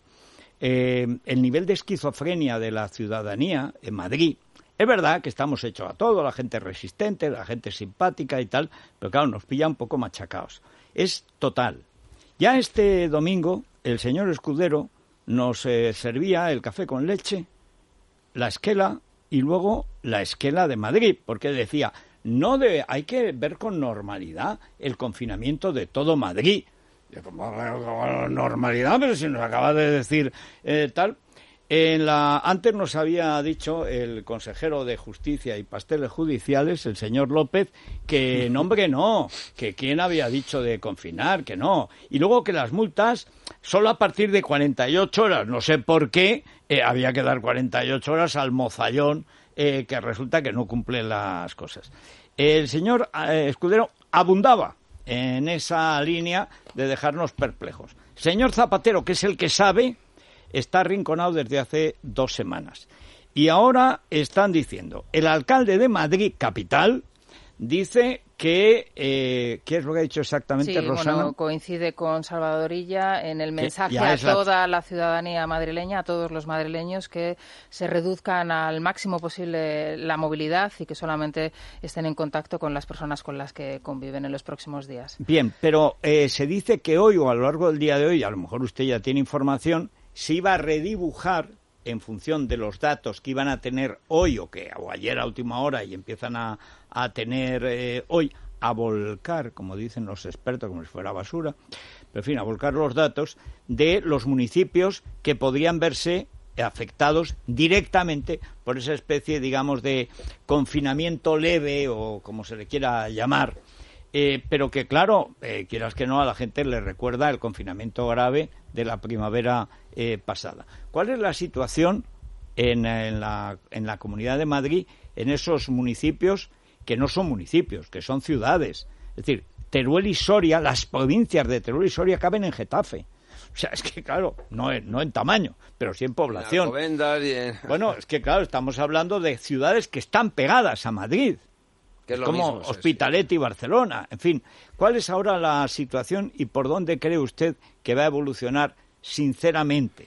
eh, el nivel de esquizofrenia de la ciudadanía en Madrid, es verdad que estamos hechos a todo, la gente resistente, la gente simpática y tal, pero claro, nos pilla un poco machacados. Es total. Ya este domingo, el señor Escudero nos eh, servía el café con leche, la esquela y luego la esquela de Madrid, porque decía, no de, hay que ver con normalidad el confinamiento de todo Madrid. Yo, como, como normalidad, pero si nos acaba de decir eh, tal. En la, antes nos había dicho el consejero de Justicia y Pasteles Judiciales, el señor López, que no, hombre, no, que quién había dicho de confinar, que no. Y luego que las multas solo a partir de cuarenta y ocho horas, no sé por qué, eh, había que dar cuarenta y ocho horas al mozallón, eh, que resulta que no cumple las cosas. El señor eh, Escudero abundaba en esa línea de dejarnos perplejos. Señor Zapatero, que es el que sabe, está arrinconado desde hace dos semanas. Y ahora están diciendo, el alcalde de Madrid, capital, dice que... Eh, ¿Qué es lo que ha dicho exactamente,
sí,
Rosana?
Bueno, coincide con Salvador Illa en el mensaje a toda la... la ciudadanía madrileña, a todos los madrileños, que se reduzcan al máximo posible la movilidad y que solamente estén en contacto con las personas con las que conviven en los próximos días.
Bien, pero eh, se dice que hoy o a lo largo del día de hoy, a lo mejor usted ya tiene información, se iba a redibujar en función de los datos que iban a tener hoy o que o ayer a última hora y empiezan a, a tener eh, hoy, a volcar, como dicen los expertos, como si fuera basura, pero en fin, a volcar los datos de los municipios que podrían verse afectados directamente por esa especie, digamos, de confinamiento leve o como se le quiera llamar, eh, pero que, claro, eh, quieras que no, a la gente le recuerda el confinamiento grave de la primavera eh, pasada. ¿Cuál es la situación en, en, la, en la Comunidad de Madrid, en esos municipios que no son municipios, que son ciudades? Es decir, Teruel y Soria, las provincias de Teruel y Soria caben en Getafe. O sea, es que claro, no en, no en tamaño, pero sí en población.
En en...
Bueno, es que claro, estamos hablando de ciudades que están pegadas a Madrid.
Que es lo
como
mismo,
Hospitalet sí, sí. y Barcelona. En fin, ¿cuál es ahora la situación y por dónde cree usted que va a evolucionar sinceramente?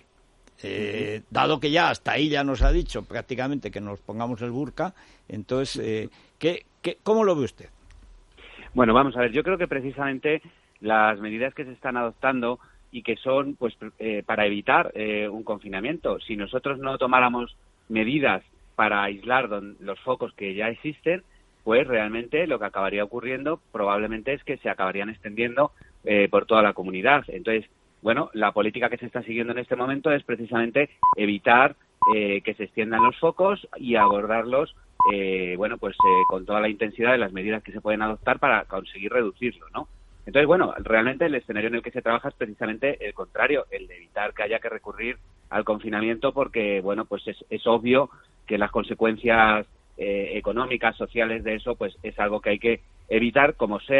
Eh, uh-huh. Dado que ya hasta ahí ya nos ha dicho prácticamente que nos pongamos el burka, entonces, eh, ¿qué, qué, ¿cómo lo ve usted?
Bueno, vamos a ver, yo creo que precisamente las medidas que se están adoptando y que son pues eh, para evitar eh, un confinamiento, si nosotros no tomáramos medidas para aislar don, los focos que ya existen, pues realmente lo que acabaría ocurriendo probablemente es que se acabarían extendiendo eh, por toda la comunidad. Entonces, bueno, la política que se está siguiendo en este momento es precisamente evitar eh, que se extiendan los focos y abordarlos, eh, bueno, pues eh, con toda la intensidad de las medidas que se pueden adoptar para conseguir reducirlo, ¿no? Entonces, bueno, realmente el escenario en el que se trabaja es precisamente el contrario, el de evitar que haya que recurrir al confinamiento porque, bueno, pues es, es obvio que las consecuencias Eh, económicas, sociales de eso, pues es algo que hay que evitar como sea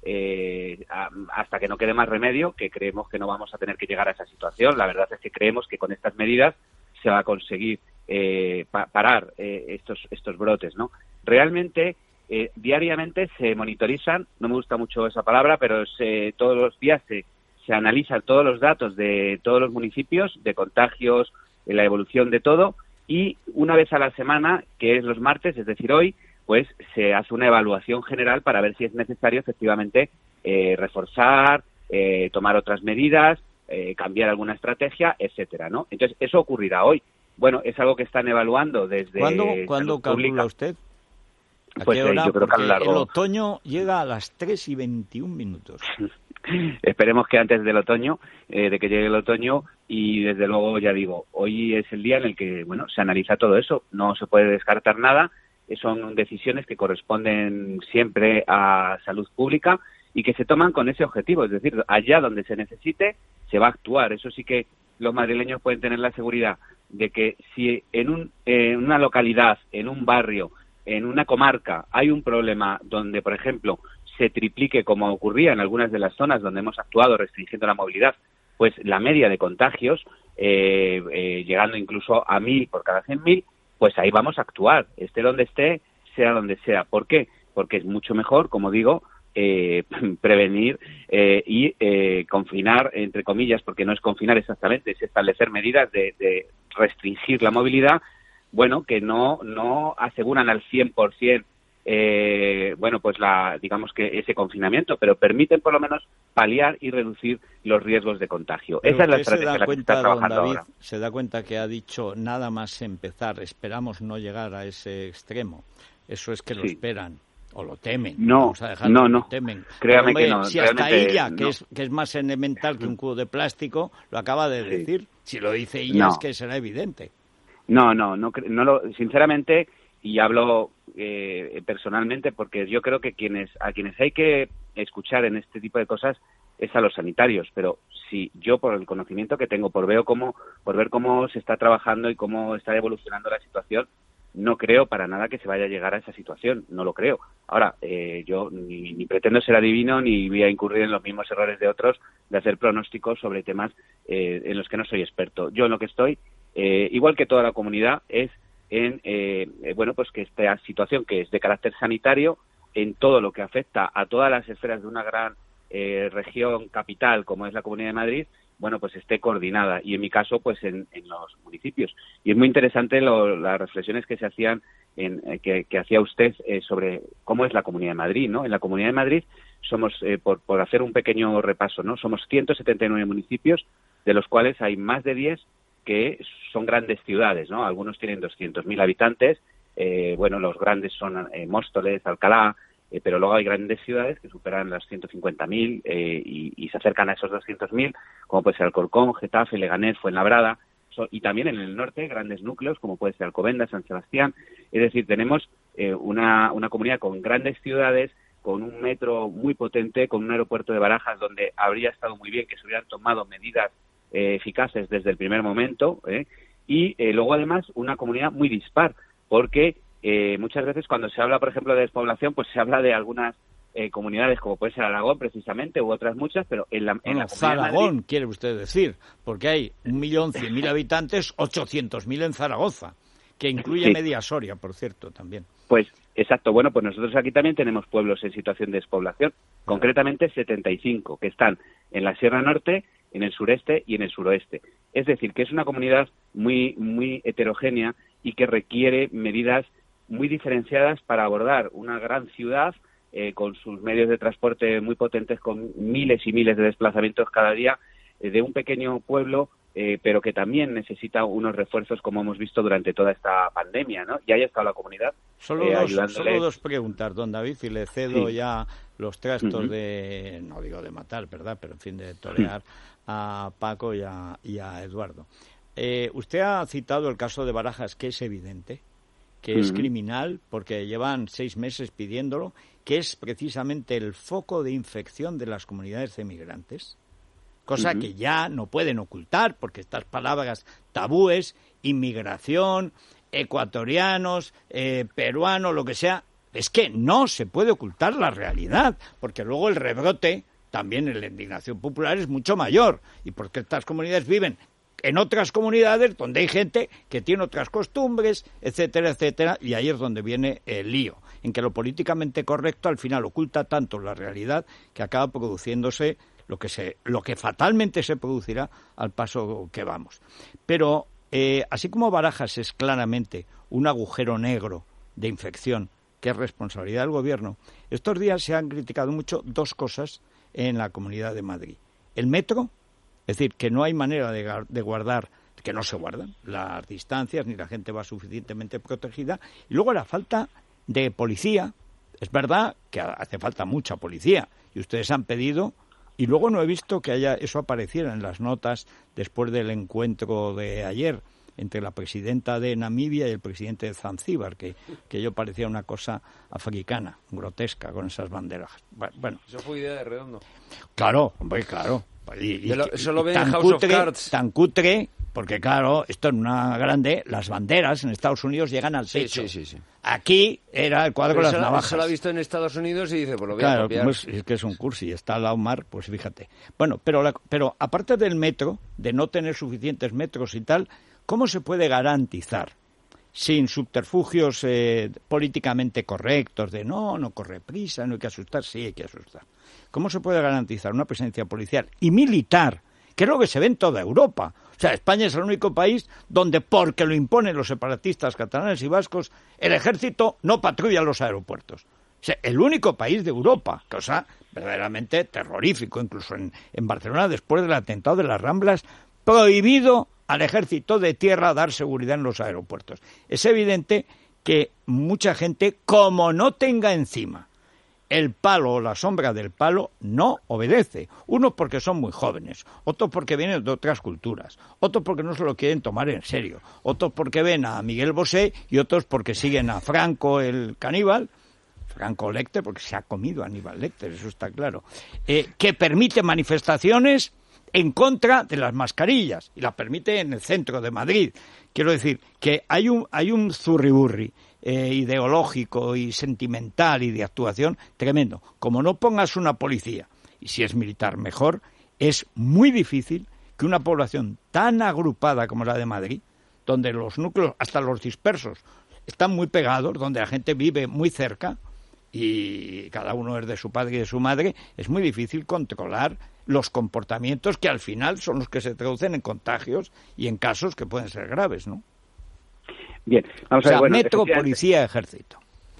eh, a, hasta que no quede más remedio, que creemos que no vamos a tener que llegar a esa situación. La verdad es que creemos que con estas medidas se va a conseguir eh, pa parar eh, estos, estos brotes, ¿no? Realmente, eh, diariamente se monitorizan, no me gusta mucho esa palabra, pero se, todos los días se, se analizan todos los datos de todos los municipios, de contagios, de la evolución de todo, y una vez a la semana, que es los martes, es decir, hoy, pues se hace una evaluación general para ver si es necesario efectivamente eh, reforzar, eh, tomar otras medidas, eh, cambiar alguna estrategia, etcétera, ¿no? Entonces, eso ocurrirá hoy. Bueno, es algo que están evaluando desde...
¿Cuándo, ¿cuándo calcula usted? ¿A
pues
qué hora?
Eh, yo creo que a lo largo...
El otoño llega a las tres y veintiún minutos.
Esperemos que antes del otoño, eh, de que llegue el otoño, y desde luego, ya digo, hoy es el día en el que, bueno, se analiza todo eso. No se puede descartar nada. Son decisiones que corresponden siempre a salud pública y que se toman con ese objetivo, es decir, allá donde se necesite se va a actuar. Eso sí que los madrileños pueden tener la seguridad de que si en, un, en una localidad, en un barrio, en una comarca hay un problema donde, por ejemplo, se triplique, como ocurría en algunas de las zonas donde hemos actuado restringiendo la movilidad, pues la media de contagios, eh, eh, llegando incluso a mil por cada cien mil, pues ahí vamos a actuar, esté donde esté, sea donde sea. ¿Por qué? Porque es mucho mejor, como digo, eh, prevenir eh, y eh, confinar, entre comillas, porque no es confinar exactamente, es establecer medidas de, de restringir la movilidad, bueno, que no, no aseguran al cien por ciento eh, bueno, pues la, digamos que ese confinamiento, pero permiten por lo menos paliar y reducir los riesgos de contagio.
Pero
esa es la
usted
estrategia
se da
en la que
cuenta,
se está trabajando
don David,
ahora.
Se da cuenta que ha dicho nada más empezar, esperamos no llegar a ese extremo. Eso es que lo
Sí.
esperan o lo temen.
No,
Vamos a dejarlo
no,
que
no.
lo temen.
Créame
Pero, hombre,
que no,
si hasta
realmente
ella, que
no.
es que es más elemental que un cubo de plástico, lo acaba de
Sí.
decir. Si lo dice ella
No.
es que será evidente.
No, no, no, cre- no lo, sinceramente, y hablo eh, personalmente, porque yo creo que quienes a quienes hay que escuchar en este tipo de cosas es a los sanitarios, pero si yo, por el conocimiento que tengo, por veo cómo, por ver cómo se está trabajando y cómo está evolucionando la situación, no creo para nada que se vaya a llegar a esa situación, no lo creo. Ahora, eh, yo ni, ni pretendo ser adivino ni voy a incurrir en los mismos errores de otros de hacer pronósticos sobre temas eh, en los que no soy experto. Yo en lo que estoy, eh, igual que toda la comunidad, es en, eh, eh, bueno, pues que esta situación que es de carácter sanitario, en todo lo que afecta a todas las esferas de una gran eh, región capital como es la Comunidad de Madrid, bueno, pues esté coordinada, y en mi caso, pues en, en los municipios. Y es muy interesante lo, las reflexiones que se hacían, en, eh, que, que hacía usted eh, sobre cómo es la Comunidad de Madrid, ¿no? En la Comunidad de Madrid somos, eh, por, por hacer un pequeño repaso, ¿no? Somos ciento setenta y nueve municipios, de los cuales hay más de diez que son grandes ciudades, ¿no? Algunos tienen doscientos mil habitantes, eh, bueno, los grandes son eh, Móstoles, Alcalá, eh, pero luego hay grandes ciudades que superan las ciento cincuenta mil eh, y, y se acercan a esos doscientos mil, como puede ser Alcorcón, Getafe, Leganés, Fuenlabrada, so, y también en el norte grandes núcleos, como puede ser Alcobendas, San Sebastián. Es decir, tenemos eh, una, una comunidad con grandes ciudades, con un metro muy potente, con un aeropuerto de Barajas donde habría estado muy bien que se hubieran tomado medidas eh, eficaces desde el primer momento, ¿eh? y eh, luego además una comunidad muy dispar, porque eh, muchas veces cuando se habla, por ejemplo, de despoblación, pues se habla de algunas eh, comunidades como puede ser Aragón precisamente, u otras muchas, pero en la, en
Bueno,
la Comunidad de
Zaragón,
Madrid,
quiere usted decir, porque hay un millón cien mil habitantes, ochocientos mil en Zaragoza, que incluye
Sí.
media Soria, por cierto, también.
pues exacto, bueno, pues nosotros aquí también tenemos pueblos en situación de despoblación, concretamente setenta y cinco, que están en la Sierra Norte, en el sureste y en el suroeste. Es decir, que es una comunidad muy, muy heterogénea y que requiere medidas muy diferenciadas para abordar una gran ciudad eh, con sus medios de transporte muy potentes, con miles y miles de desplazamientos cada día, eh, de un pequeño pueblo, eh, pero que también necesita unos refuerzos, como hemos visto durante toda esta pandemia, ¿no? Y ahí ha estado la comunidad
Solo,
eh,
dos,
ayudándole.
solo dos preguntas, don David, y le cedo
Sí.
ya los trastos
Ujú.
de, no digo de matar, ¿verdad?, pero en fin, de torear a Paco y a, y a Eduardo. Eh, usted ha citado el caso de Barajas, que es evidente, que es
Ujú.
criminal, porque llevan seis meses pidiéndolo, que es precisamente el foco de infección de las comunidades de migrantes, cosa
Ujú.
que ya no pueden ocultar, porque estas palabras tabúes, inmigración, ecuatorianos, eh, peruanos, lo que sea, es que no se puede ocultar la realidad, porque luego el rebrote, también en la indignación popular, es mucho mayor, y porque estas comunidades viven en otras comunidades donde hay gente que tiene otras costumbres, etcétera, etcétera, y ahí es donde viene el lío, en que lo políticamente correcto al final oculta tanto la realidad que acaba produciéndose lo que se, lo que fatalmente se producirá al paso que vamos. Pero eh, así como Barajas es claramente un agujero negro de infección, que es responsabilidad del gobierno, estos días se han criticado mucho dos cosas en la Comunidad de Madrid. El metro, es decir, que no hay manera de, de guardar, que no se guardan las distancias, ni la gente va suficientemente protegida, y luego la falta de policía. Es verdad que hace falta mucha policía, y ustedes han pedido, y luego no he visto que haya eso apareciera en las notas después del encuentro de ayer entre la presidenta de Namibia y el presidente de Zanzíbar, que, que yo parecía una cosa africana, grotesca, con esas banderas. Bueno,
eso fue idea de Redondo.
Claro, hombre, claro. Y, y,
lo, eso lo
y
ven
tan
en House
cutre,
of Cards.
Tan cutre, porque claro, esto es una grande, las banderas en Estados Unidos llegan al techo.
Sí, sí, sí, sí.
Aquí era el cuadro
Pero
con las
eso,
navajas.
Eso lo ha visto en Estados Unidos y dice, pues lo voy
claro,
a copiar.
Como es, es que es un cursi y está al lado mar, pues fíjate. Bueno, pero, la, pero aparte del metro, de no tener suficientes metros y tal, ¿cómo se puede garantizar, sin subterfugios eh, políticamente correctos, de no, no corre prisa, no hay que asustar, sí hay que asustar? ¿Cómo se puede garantizar una presencia policial y militar, que es lo que se ve en toda Europa? O sea, España es el único país donde, porque lo imponen los separatistas catalanes y vascos, el ejército no patrulla los aeropuertos. O sea, el único país de Europa, cosa verdaderamente terrorífico, incluso en, en Barcelona, después del atentado de las Ramblas, prohibido al ejército de tierra dar seguridad en los aeropuertos. Es evidente que mucha gente, como no tenga encima el palo o la sombra del palo, no obedece. Unos porque son muy jóvenes, otros porque vienen de otras culturas, otros porque no se lo quieren tomar en serio, otros porque ven a Miguel Bosé y otros porque siguen a Franco el caníbal, Franco Lecter, porque se ha comido a Aníbal Lecter, eso está claro, eh, que permite manifestaciones en contra de las mascarillas, y las permite en el centro de Madrid. Quiero decir que hay un, hay un zurriburri eh, ideológico y sentimental y de actuación tremendo. Como no pongas una policía, y si es militar mejor, es muy difícil que una población tan agrupada como la de Madrid, donde los núcleos, hasta los dispersos, están muy pegados, donde la gente vive muy cerca, y cada uno es de su padre y de su madre, es muy difícil controlar los comportamientos que al final son los que se traducen en contagios y en casos que pueden ser graves, ¿no?
Bien, vamos
o sea,
a ver, bueno,
metro, policía, ejército.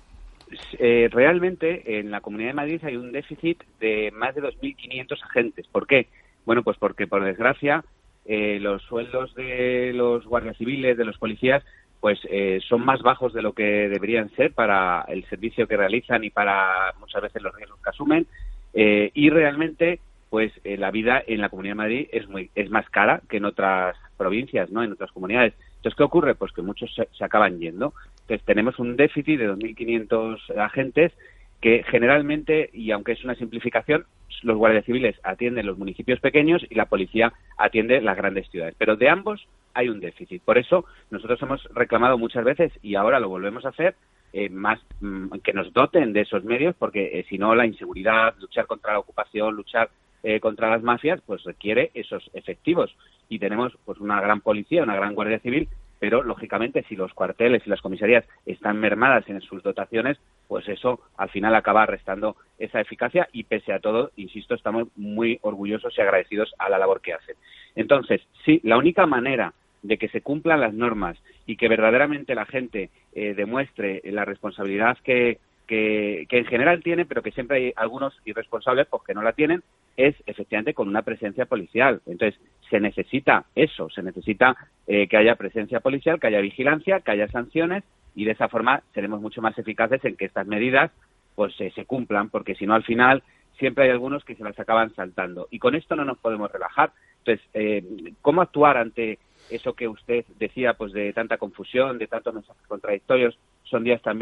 Eh, realmente en la Comunidad de Madrid hay un déficit de más de dos mil quinientos agentes. ¿Por qué? Bueno, pues porque por desgracia eh, los sueldos de los guardias civiles, de los policías, pues eh, son más bajos de lo que deberían ser para el servicio que realizan y para muchas veces los riesgos que asumen, eh, y realmente pues eh, la vida en la Comunidad de Madrid es muy es más cara que en otras provincias, ¿no? En otras comunidades. Entonces, ¿qué ocurre? Pues que muchos se, se acaban yendo. Entonces, tenemos un déficit de dos mil quinientos agentes que generalmente, y aunque es una simplificación, los guardias civiles atienden los municipios pequeños y la policía atiende las grandes ciudades. Pero de ambos hay un déficit. Por eso nosotros hemos reclamado muchas veces, y ahora lo volvemos a hacer, eh, más mm, que nos doten de esos medios, porque eh, si no la inseguridad, luchar contra la ocupación, luchar eh, contra las mafias, pues requiere esos efectivos. Y tenemos pues una gran policía, una gran guardia civil, pero lógicamente si los cuarteles y las comisarías están mermadas en sus dotaciones, pues eso al final acaba restando esa eficacia, y pese a todo, insisto, estamos muy orgullosos y agradecidos a la labor que hacen. Entonces, sí, la única manera de que se cumplan las normas y que verdaderamente la gente eh, demuestre la responsabilidad que, que, que en general tiene, pero que siempre hay algunos irresponsables porque no la tienen, es efectivamente con una presencia policial. Entonces, se necesita eso, se necesita eh, que haya presencia policial, que haya vigilancia, que haya sanciones, y de esa forma seremos mucho más eficaces en que estas medidas pues eh, se cumplan, porque si no, al final siempre hay algunos que se las acaban saltando. Y con esto no nos podemos relajar. Entonces, eh, ¿cómo actuar ante eso que usted decía, pues de tanta confusión, de tantos mensajes contradictorios? Son días también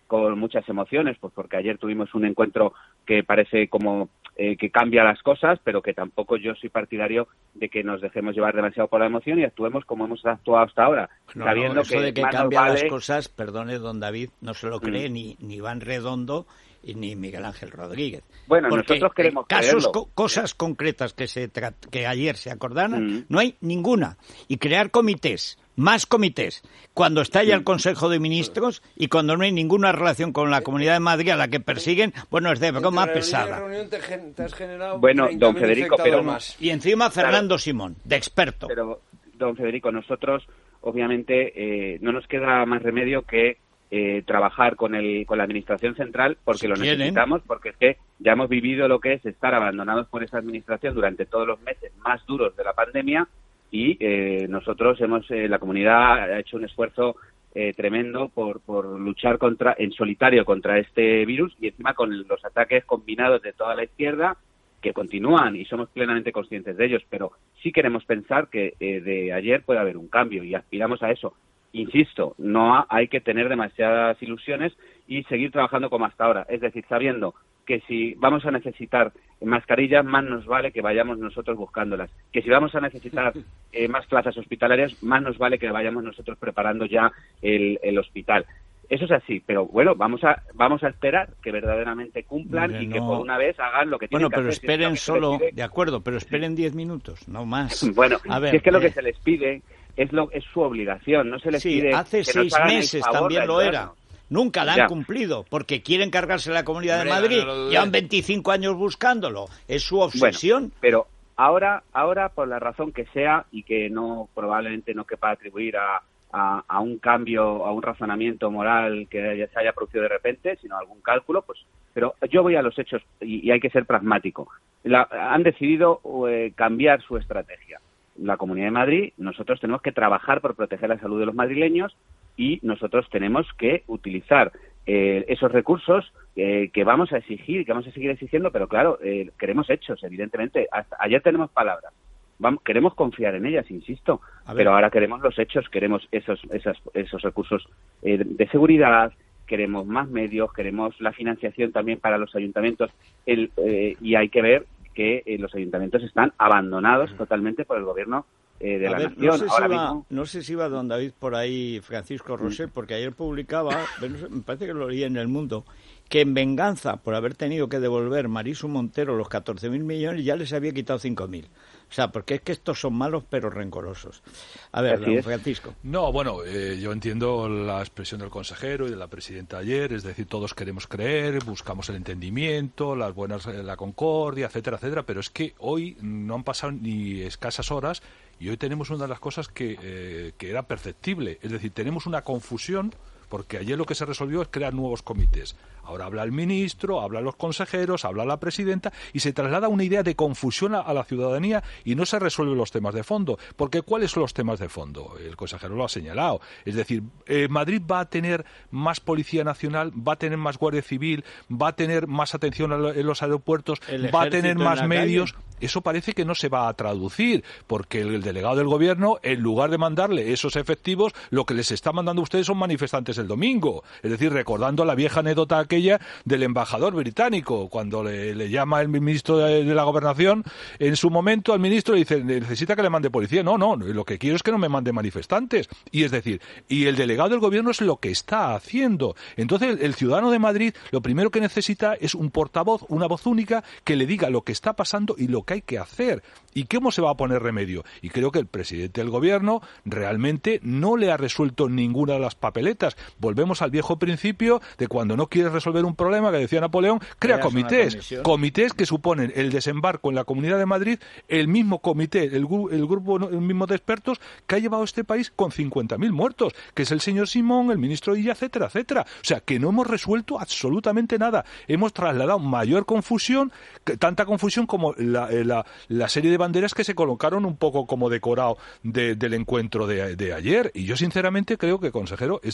con muchas emociones, pues porque ayer tuvimos un encuentro que parece como eh, que cambia las cosas, pero que tampoco yo soy partidario de que nos dejemos llevar demasiado por la emoción y actuemos como hemos actuado hasta ahora,
no,
sabiendo
no, eso
que
de que
más nos
cambia
vale...
las cosas, perdone don David, no se lo cree
Mm.
ni, ni Iván Redondo y ni Miguel Ángel Rodríguez.
Bueno,
Porque
nosotros queremos
casos,
creerlo.
co- cosas concretas que se tra- que ayer se acordaron,
Mm.
no hay ninguna. Y crear comités, más comités, cuando está ya el Consejo de Ministros y cuando no hay ninguna relación con la Comunidad de Madrid a la que persiguen, bueno, es de broma
Entre
pesada.
reunión y reunión te, gen- te has generado
Bueno,
treinta
don
mil
Federico,
infectados
pero-
más.
Y encima Fernando
Claro.
Simón, de experto.
Pero, don Federico, nosotros, obviamente, eh, no nos queda más remedio que eh, trabajar con el con la Administración Central, porque
Si
lo
quieren.
necesitamos, porque es que ya hemos vivido lo que es estar abandonados por esa Administración durante todos los meses más duros de la pandemia y eh, nosotros hemos, eh, la comunidad ha hecho un esfuerzo eh, tremendo por, por luchar contra en solitario contra este virus y encima con los ataques combinados de toda la izquierda que continúan y somos plenamente conscientes de ellos, pero sí queremos pensar que eh, de ayer puede haber un cambio y aspiramos a eso. Insisto, no ha- hay que tener demasiadas ilusiones y seguir trabajando como hasta ahora, es decir, sabiendo que si vamos a necesitar mascarillas, más nos vale que vayamos nosotros buscándolas, que si vamos a necesitar eh, más plazas hospitalarias, más nos vale que vayamos nosotros preparando ya el, el hospital. Eso es así, pero bueno, vamos a vamos a esperar que verdaderamente cumplan
Hombre,
y que
no.
por una vez hagan lo que tienen
Bueno,
que
pero
hacer. Si es
esperen
lo que se
solo,
les pide-
de acuerdo, pero esperen diez minutos, no más.
Bueno,
A ver,
si es que lo que
eh,
se les pide es lo es su obligación, no se les
Sí,
pide
hace
que nos
seis
hagan el
meses
favor
también
de
lo era.
ayudarnos.
Nunca la han
Ya.
cumplido, porque quieren cargarse la Comunidad de
Hombre,
Madrid.
no, no lo dudes.
Llevan veinticinco años buscándolo. Es su obsesión.
Bueno, pero ahora, ahora por la razón que sea y que no probablemente no quepa atribuir a, a, a un cambio, a un razonamiento moral que haya- se haya producido de repente, sino a algún cálculo, pues. Pero yo voy a los hechos y, y hay que ser pragmático. La- han decidido eh, cambiar su estrategia. La Comunidad de Madrid, nosotros tenemos que trabajar por proteger la salud de los madrileños y nosotros tenemos que utilizar eh, esos recursos eh, que vamos a exigir, que vamos a seguir exigiendo, pero claro, eh, queremos hechos, evidentemente. Hasta ayer tenemos palabras, vamos, queremos confiar en ellas, insisto,
A ver.
pero ahora queremos los hechos, queremos esos esas, esos recursos eh, de seguridad, queremos más medios, queremos la financiación también para los ayuntamientos el, eh, y hay que ver que eh, los ayuntamientos están abandonados totalmente por el gobierno eh, de
A
la
ver,
nación.
no, sé si
Ahora
va,
mismo,
no sé si va don David por ahí, Francisco Rosé, porque ayer publicaba, pero no sé, me parece que lo leí en El Mundo, que en venganza por haber tenido que devolver Marisu Montero los catorce mil millones ya les había quitado cinco mil. O sea, porque es que estos son malos pero rencorosos. A ver,
Así
don
es.
Francisco.
No, bueno, eh, yo entiendo la expresión del consejero y de la presidenta ayer, es decir, todos queremos creer, buscamos el entendimiento, las buenas, eh, la concordia, etcétera, etcétera, pero es que hoy no han pasado ni escasas horas y hoy tenemos una de las cosas que, eh, que era perceptible, es decir, tenemos una confusión porque ayer lo que se resolvió es crear nuevos comités. Ahora habla el ministro, hablan los consejeros, habla la presidenta y se traslada una idea de confusión a, a la ciudadanía y no se resuelven los temas de fondo. Porque ¿cuáles son los temas de fondo? El consejero lo ha señalado. Es decir, eh, Madrid va a tener más Policía Nacional, va a tener más Guardia Civil, va a tener más atención a lo- en los aeropuertos,
El
va a
ejército
tener
en
más
la
medios.
calle.
Eso parece que no se va a traducir, porque el, el delegado del gobierno, en lugar de mandarle esos efectivos, lo que les está mandando a ustedes son manifestantes el domingo. Es decir, recordando la vieja anécdota aquella del embajador británico, cuando le, le llama el ministro de, de la Gobernación, en su momento al ministro le dice, necesita que le mande policía. No, no, lo que quiero es que no me mande manifestantes. Y es decir, y el delegado del gobierno es lo que está haciendo. Entonces, el, el ciudadano de Madrid lo primero que necesita es un portavoz, una voz única, que le diga lo que está pasando y lo que hay que hacer y cómo se va a poner remedio. Y creo que el presidente del gobierno realmente no le ha resuelto ninguna de las papeletas. Volvemos al viejo principio de cuando no quieres resolver un problema, que decía Napoleón, crea
Creas una
comités,
comisión.
comités que suponen el desembarco en la Comunidad de Madrid, el mismo comité, el, gru- el grupo el mismo de expertos que ha llevado a este país con cincuenta mil muertos, que es el señor Simón, el ministro Illa, etcétera, etcétera. O sea, que no hemos resuelto absolutamente nada. Hemos trasladado mayor confusión, que- tanta confusión como la, eh, la, la serie de banderas que se colocaron un poco como decorado de- del encuentro de, de ayer. Y yo sinceramente creo que, consejero, esto es,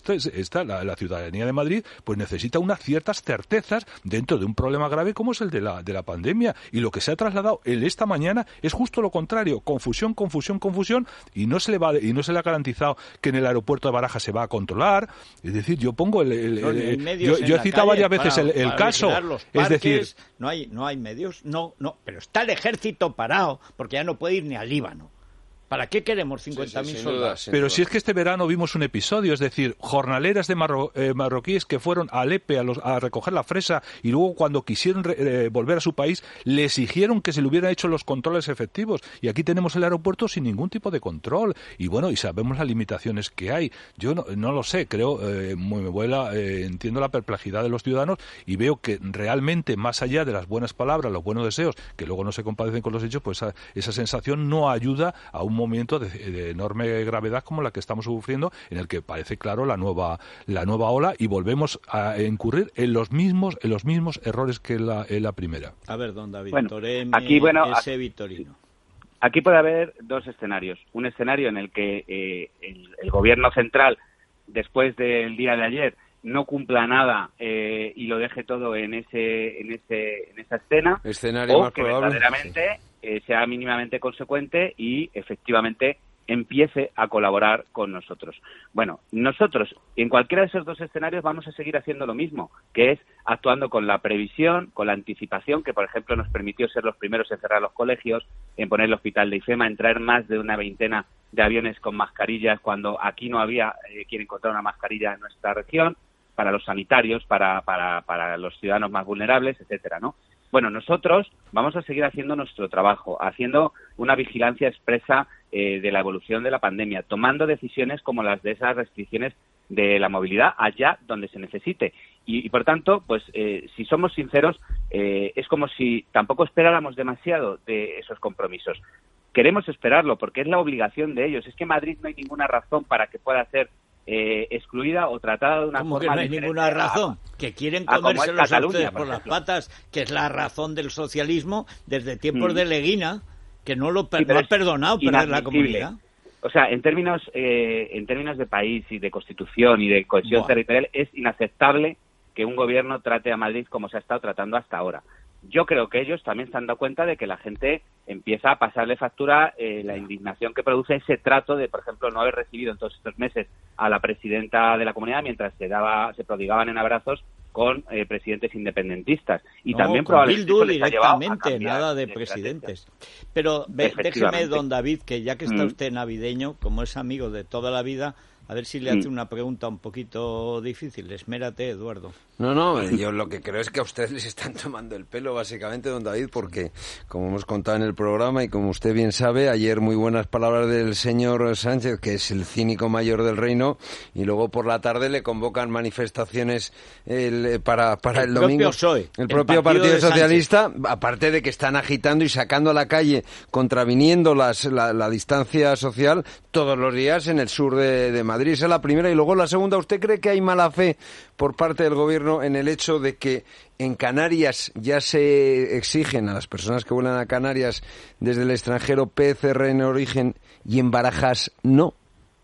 esta, la, la ciudadanía de Madrid, pues necesita unas ciertas certezas dentro de un problema grave como es el de la, de la pandemia. Y lo que se ha trasladado el, esta mañana es justo lo contrario, confusión, confusión, confusión, y no se le va, y no se le ha garantizado que en el aeropuerto de Barajas se va a controlar. Es decir, yo pongo el, el,
no,
el,
el
yo, yo he citado varias veces
para,
el, el caso,
parques,
es decir,
no hay, no hay medios, no, no, pero está el ejército parado porque ya no puede ir ni al Líbano. ¿Para qué queremos cincuenta mil sí, sí, soldados?
Pero si es que este verano vimos un episodio, es decir, jornaleras de marro, eh, marroquíes que fueron a Alepe a, los, a recoger la fresa y luego cuando quisieron re, eh, volver a su país le exigieron que se le hubieran hecho los controles efectivos. Y aquí tenemos el aeropuerto sin ningún tipo de control. Y bueno, y sabemos las limitaciones que hay. Yo no, no lo sé, creo, eh, me vuela, eh, entiendo la perplejidad de los ciudadanos y veo que realmente, más allá de las buenas palabras, los buenos deseos, que luego no se compadecen con los hechos, pues esa, esa sensación no ayuda a un momento de, de enorme gravedad como la que estamos sufriendo, en el que parece claro la nueva la nueva ola y volvemos a incurrir en los mismos en los mismos errores que la, en la primera.
A ver, don David,
bueno,
Toreme,
aquí, bueno,
ese Vitorino.
Aquí puede haber dos escenarios. Un escenario en el que eh, el, el gobierno central, después del día de ayer, no cumpla nada eh, y lo deje todo en ese en ese en esa escena,
escenario
o
más
que
probable,
verdaderamente sí. eh, sea mínimamente consecuente y efectivamente empiece a colaborar con nosotros. Bueno, nosotros en cualquiera de esos dos escenarios vamos a seguir haciendo lo mismo, que es actuando con la previsión, con la anticipación, que por ejemplo nos permitió ser los primeros en cerrar los colegios, en poner el hospital de IFEMA, en traer más de una veintena de aviones con mascarillas cuando aquí no había eh, quien encontrar una mascarilla en nuestra región, para los sanitarios, para, para, para los ciudadanos más vulnerables, etcétera, ¿no? Bueno, nosotros vamos a seguir haciendo nuestro trabajo, haciendo una vigilancia expresa eh, de la evolución de la pandemia, tomando decisiones como las de esas restricciones de la movilidad allá donde se necesite. Y, y por tanto, pues eh, si somos sinceros, eh, es como si tampoco esperáramos demasiado de esos compromisos. Queremos esperarlo porque es la obligación de ellos. Es que en Madrid no hay ninguna razón para que pueda ser Eh, excluida o tratada de una
¿Cómo
forma
que no hay ninguna razón?
A,
que quieren comerse los ustedes por, por las patas, que es la razón del socialismo desde tiempos mm. de Leguina, que no lo per- sí, no ha perdonado perder la comunidad.
O sea, en términos eh, en términos de país y de constitución y de cohesión Buah. territorial, es inaceptable que un gobierno trate a Madrid como se ha estado tratando hasta ahora. Yo creo que ellos también se han dado cuenta de que la gente empieza a pasarle factura eh, la indignación que produce ese trato de, por ejemplo, no haber recibido en todos estos meses a la presidenta de la comunidad mientras se daba, se prodigaban en abrazos con eh, presidentes independentistas. Y
no,
también
con
probablemente
Bildu directamente, nada de presidentes. Pero ve, déjeme, don David, que ya que está mm. usted navideño, como es amigo de toda la vida, a ver si le hace una pregunta un poquito difícil. Esmérate, Eduardo.
No, no, yo lo que creo es que a ustedes les están tomando el pelo, básicamente, don David, porque, como hemos contado en el programa y como usted bien sabe, ayer muy buenas palabras del señor Sánchez, que es el cínico mayor del reino, y luego por la tarde le convocan manifestaciones el, para, para el,
el
domingo.
Propio P S O E,
el propio el Partido, Partido Socialista, aparte de que están agitando y sacando a la calle, contraviniendo las, la, la distancia social todos los días en el sur de, de Madrid. Esa es la primera. Y luego la segunda, ¿usted cree que hay mala fe por parte del gobierno en el hecho de que en Canarias ya se exigen a las personas que vuelan a Canarias desde el extranjero P C R en origen y en Barajas no?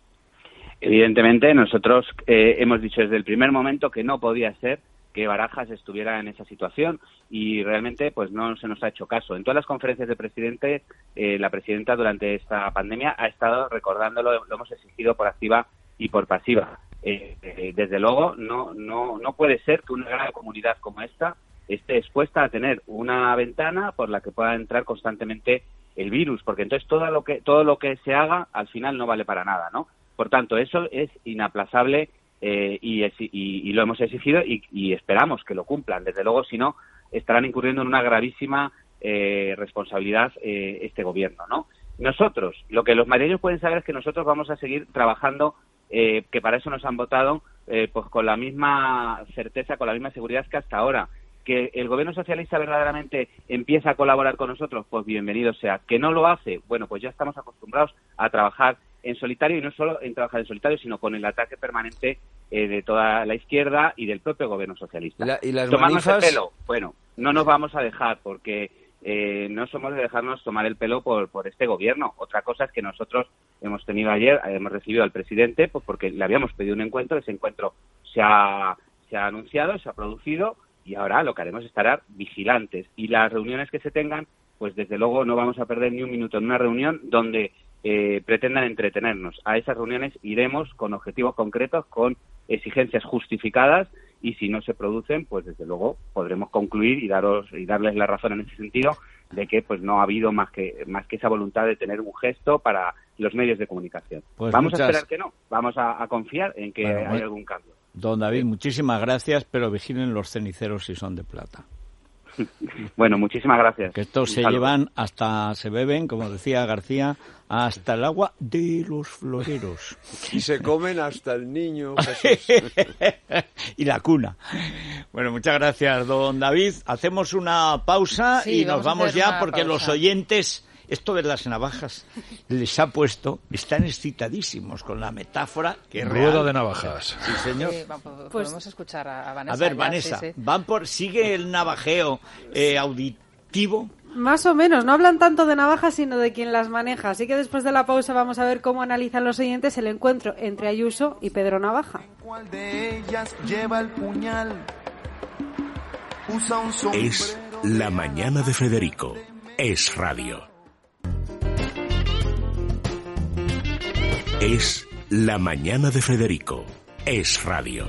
Evidentemente nosotros eh, hemos dicho desde el primer momento que no podía ser que Barajas estuviera en esa situación y realmente pues no se nos ha hecho caso. En todas las conferencias de presidentes, eh, la presidenta durante esta pandemia ha estado recordándolo, lo hemos exigido por activa y por pasiva. Eh, eh, desde luego no no no puede ser que una gran comunidad como esta esté expuesta a tener una ventana por la que pueda entrar constantemente el virus, porque entonces todo lo que todo lo que se haga al final no vale para nada, ¿no? Por tanto, eso es inaplazable eh, y, y, y lo hemos exigido y, y esperamos que lo cumplan. Desde luego, si no, estarán incurriendo en una gravísima eh, responsabilidad eh, este gobierno, ¿no? Nosotros, lo que los madrileños pueden saber es que nosotros vamos a seguir trabajando, eh, que para eso nos han votado, eh, pues con la misma certeza, con la misma seguridad que hasta ahora. Que el gobierno socialista verdaderamente empieza a colaborar con nosotros, pues bienvenido sea. Que no lo hace, bueno, pues ya estamos acostumbrados a trabajar en solitario, y no solo en trabajar en solitario, sino con el ataque permanente eh, de toda la izquierda y del propio gobierno socialista.
La, ¿Y las
Tomarnos
manifas?
el pelo, bueno, no nos vamos a dejar, porque eh, no somos de dejarnos tomar el pelo por, por este gobierno. Otra cosa es que nosotros hemos tenido ayer, hemos recibido al presidente, pues porque le habíamos pedido un encuentro, ese encuentro se ha, se ha anunciado, se ha producido, y ahora lo que haremos es estar vigilantes. Y las reuniones que se tengan, pues desde luego no vamos a perder ni un minuto en una reunión donde eh, pretendan entretenernos. A esas reuniones iremos con objetivos concretos, con exigencias justificadas, y si no se producen, pues desde luego podremos concluir y daros y darles la razón en ese sentido de que pues no ha habido más que más que esa voluntad de tener un gesto para los medios de comunicación. Pues vamos muchas... a esperar que no, vamos a, a confiar en que bueno, hay bueno. algún cambio.
Don David, muchísimas gracias, pero vigilen los ceniceros si son de plata.
Bueno, muchísimas gracias.
Que estos se llevan hasta, se beben, como decía García, hasta el agua de los floreros.
Y se comen hasta el niño.
Y la cuna. Bueno, muchas gracias, don David. Hacemos una pausa sí, y nos vamos, vamos ya porque pausa. Los oyentes... Esto de las navajas les ha puesto, están excitadísimos con la metáfora que es
rueda de navajas.
Sí, señor.
Sí, podemos pues, escuchar a, a Vanessa.
A ver,
ya,
Vanessa,
sí, sí.
van por sigue el navajeo eh, auditivo.
Más o menos, no hablan tanto de navajas sino de quien las maneja. Así que después de la pausa vamos a ver cómo analizan los oyentes el encuentro entre Ayuso y Pedro Navaja.
¿Cuál de ellas lleva el puñal? Usa un sombrero.
Es La Mañana de Federico. Es radio. Es La Mañana de Federico. Es radio.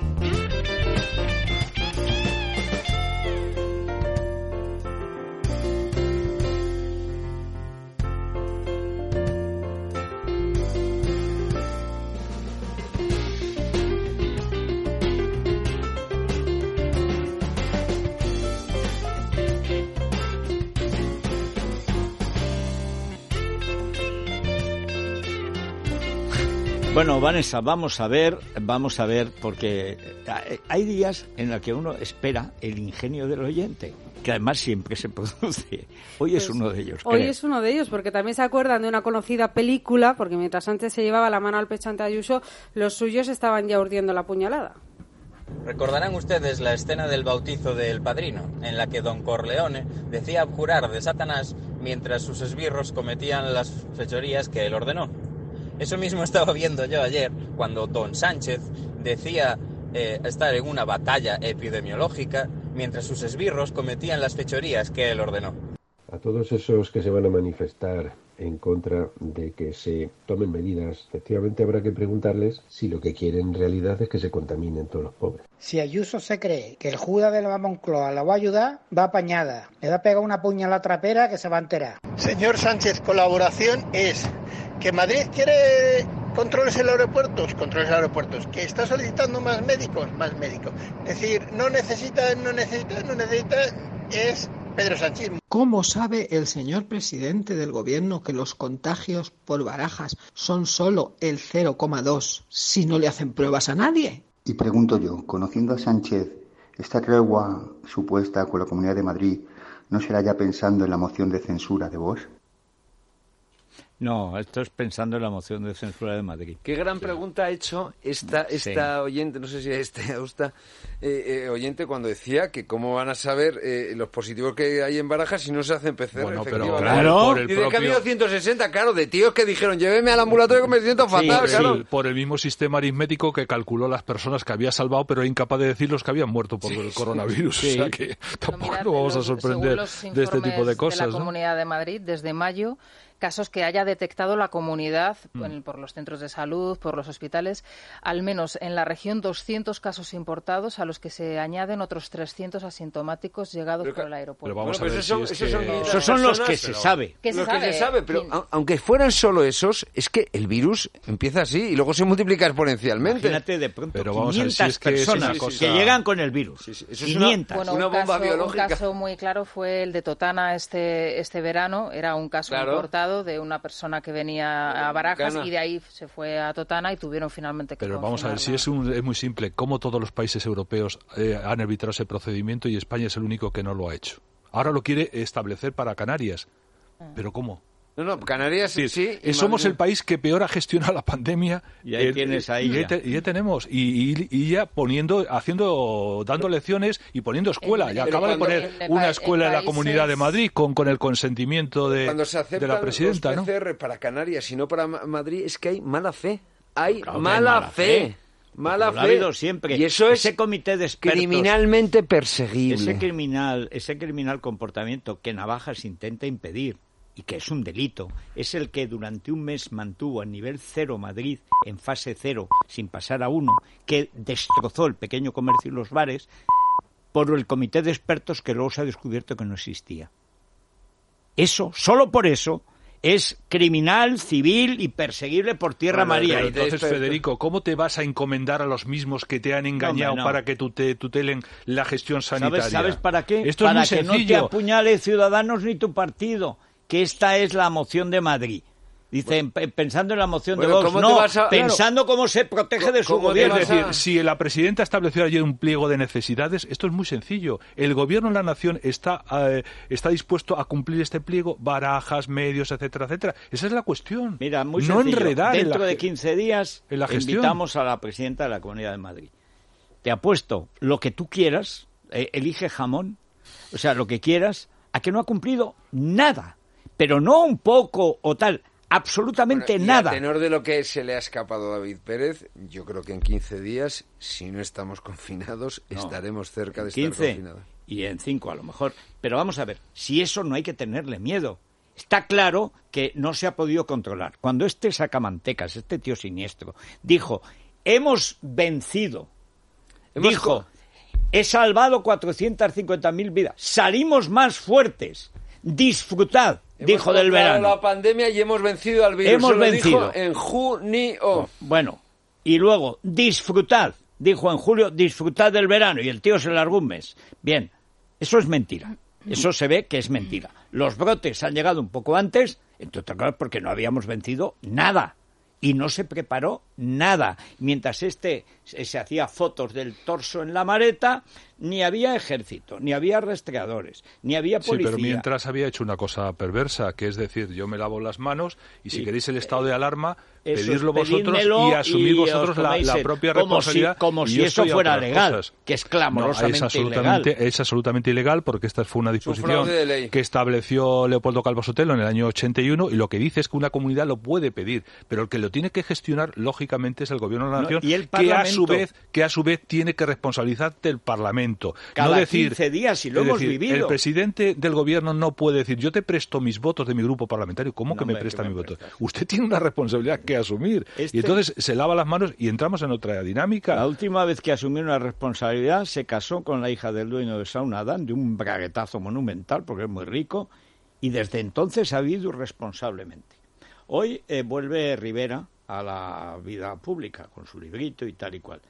Bueno, Vanessa, vamos a ver, vamos a ver, porque hay días en los que uno espera el ingenio del oyente, que además siempre se produce. Hoy pues, es uno de ellos.
Hoy
creo.
es uno de ellos, porque también se acuerdan de una conocida película, porque mientras antes se llevaba la mano al pecho ante Ayuso, los suyos estaban ya urdiendo la puñalada.
Recordarán ustedes la escena del bautizo del Padrino, en la que Don Corleone decía abjurar de Satanás mientras sus esbirros cometían las fechorías que él ordenó. Eso mismo estaba viendo yo ayer, cuando Don Sánchez decía eh, estar en una batalla epidemiológica, mientras sus esbirros cometían las fechorías que él ordenó.
A todos esos que se van a manifestar en contra de que se tomen medidas, efectivamente habrá que preguntarles si lo que quieren en realidad es que se contaminen todos los pobres.
Si Ayuso se cree que el Judas de la Moncloa la va a ayudar, va apañada. Le va a pegar una puña a la trapera que se va a enterar.
Señor Sánchez, colaboración es que Madrid quiere controles en los aeropuertos, controles en los aeropuertos, que está solicitando más médicos, más médicos. Es decir, no necesita, no necesita, no necesita, es Pedro Sánchez.
¿Cómo sabe el señor presidente del gobierno que los contagios por barajas son solo el cero coma dos si no le hacen pruebas a nadie?
Y pregunto yo, conociendo a Sánchez, ¿esta tregua supuesta con la Comunidad de Madrid no será ya pensando en la moción de censura de Vox?
No, esto es pensando en la moción de censura de Madrid.
Qué gran sí. pregunta ha hecho esta esta sí. oyente, no sé si es este o esta eh, eh, oyente, cuando decía que cómo van a saber eh, los positivos que hay en Barajas si no se hacen P C R.
Bueno, pero
claro.
Por el
y de
propio...
que ha habido ciento sesenta, claro, de tíos que dijeron, lléveme al ambulatorio que me siento fatal,
sí,
claro.
Sí, por el mismo sistema aritmético que calculó las personas que había salvado, pero era incapaz de decir los que habían muerto por sí. el coronavirus. Sí. O sea que tampoco mirad, nos vamos los, a sorprender de este tipo de cosas.
De la
¿no?
Comunidad de Madrid, desde mayo, casos que haya detectado la comunidad mm. por los centros de salud, por los hospitales, al menos en la región doscientos casos importados, a los que se añaden otros trescientos asintomáticos llegados pero, por el aeropuerto.
Pero vamos
bueno,
a ver
esos
si
son,
es
esos
que...
son,
esos son los que se sabe.
¿Qué se
los
sabe?
que se sabe, pero a, aunque fueran solo esos, es que el virus empieza así y luego se multiplica exponencialmente.
Imagínate de pronto
pero vamos
quinientas
a ver si es que
personas
es cosa...
que llegan con el virus.
Sí, sí, eso
quinientas.
Es una,
bueno,
una bomba
caso,
biológica.
Un caso muy claro fue el de Totana este, este verano. Era un caso
claro.
importado de una persona que venía a Barajas y de ahí se fue a Totana y tuvieron finalmente que
Pero vamos a ver, si es, un, es muy simple, cómo todos los países europeos eh, han evitado ese procedimiento y España es el único que no lo ha hecho. Ahora lo quiere establecer para Canarias. ¿Pero cómo?
No, no, Canarias sí. sí
y somos Madrid. El país que peor ha gestionado la pandemia.
Y ahí
eh,
tienes ahí.
Y, ya. y ya tenemos. Y, y, y ya poniendo, haciendo, dando lecciones y poniendo escuela. Ya acaba de poner una escuela en la Comunidad de Madrid con, con el consentimiento de,
cuando se
de la presidenta.
Los P C R, ¿no? Para Canarias y no para Madrid, es que hay mala fe. Hay
claro,
mala,
mala fe.
fe. Mala
fe.
Ha
habido siempre.
Y eso
ese
es
comité de expertos,
criminalmente perseguible.
Ese criminal, ese criminal comportamiento que Navajas intenta impedir y que es un delito, es el que durante un mes mantuvo a nivel cero Madrid en fase cero, sin pasar a uno, que destrozó el pequeño comercio y los bares, por el comité de expertos que luego se ha descubierto que no existía. Eso, solo por eso, es criminal, civil y perseguible por tierra
bueno,
María.
Pero entonces, Federico, ¿cómo te vas a encomendar a los mismos que te han engañado no, no. para que tú te tutelen la gestión sanitaria?
¿Sabes, ¿sabes para qué?
Esto
para
es muy
que
sencillo.
No te apuñale Ciudadanos ni tu partido, que esta es la moción de Madrid. Dicen, bueno, pensando en la moción
bueno,
de Vox, no, a... pensando
claro.
cómo se protege de su gobierno.
Es decir, si la presidenta estableció ayer un pliego de necesidades, esto es muy sencillo. El gobierno de la nación está, eh, está dispuesto a cumplir este pliego, barajas, medios, etcétera, etcétera. Esa es la cuestión.
Mira, muy
no
sencillo.
enredar
Dentro
en la,
de quince días
en la gestión.
Invitamos a la presidenta de la Comunidad de Madrid. Te apuesto lo que tú quieras, eh, elige jamón, o sea, lo que quieras, a que no ha cumplido nada. Pero no un poco o tal, absolutamente
bueno, y
nada.
A tenor de lo que se le ha escapado a David Pérez, yo creo que en quince días, si no estamos confinados, no, estaremos cerca de
quince,
estar confinados.
Y en cinco a lo mejor. Pero vamos a ver, si eso no hay que tenerle miedo. Está claro que no se ha podido controlar. Cuando este sacamantecas, este tío siniestro, dijo, hemos vencido, hemos dijo, co- he salvado cuatrocientas cincuenta mil vidas, salimos más fuertes, disfrutad. Hemos dijo del verano.
La pandemia y hemos vencido al virus.
Hemos
Se lo
vencido.
Dijo en junio.
Bueno, y luego, disfrutad. Dijo en julio, disfrutad del verano. Y el tío se largó un mes. Bien, eso es mentira. Eso se ve que es mentira. Los brotes han llegado un poco antes, entre otras cosas porque no habíamos vencido nada. Y no se preparó nada. Mientras este se, se hacía fotos del torso en la maleta, ni había ejército, ni había rastreadores, ni había policía.
Sí, pero mientras había hecho una cosa perversa, que es decir, yo me lavo las manos y si sí. queréis el estado de alarma,
eso
pedirlo vosotros y asumir
y
vosotros la, la propia
como
responsabilidad.
Si, como si eso fuera legal, cosas. Que es clamorosamente
no, es absolutamente,
ilegal.
Es absolutamente ilegal porque esta fue una disposición
un
que estableció Leopoldo Calvo Sotelo en el año ochenta y uno y lo que dice es que una comunidad lo puede pedir, pero el que lo tiene que gestionar, lógicamente, es el Gobierno de la Nación,
no, y el
que a su vez que a su vez tiene que responsabilizar del Parlamento.
Cada
no decir,
quince días, y lo
es
hemos
decir,
vivido.
El presidente del Gobierno no puede decir, yo te presto mis votos de mi grupo parlamentario. ¿Cómo
no,
que me
hombre,
presta
que
mis
me
votos?
prestas.
Usted tiene una responsabilidad que asumir. Este... Y entonces se lava las manos y entramos en otra dinámica.
La última vez que asumió una responsabilidad se casó con la hija del dueño de Sauna Adán, de un braguetazo monumental, porque es muy rico, y desde entonces ha vivido irresponsablemente. Hoy eh, vuelve Rivera a la vida pública, con su librito y tal y cual.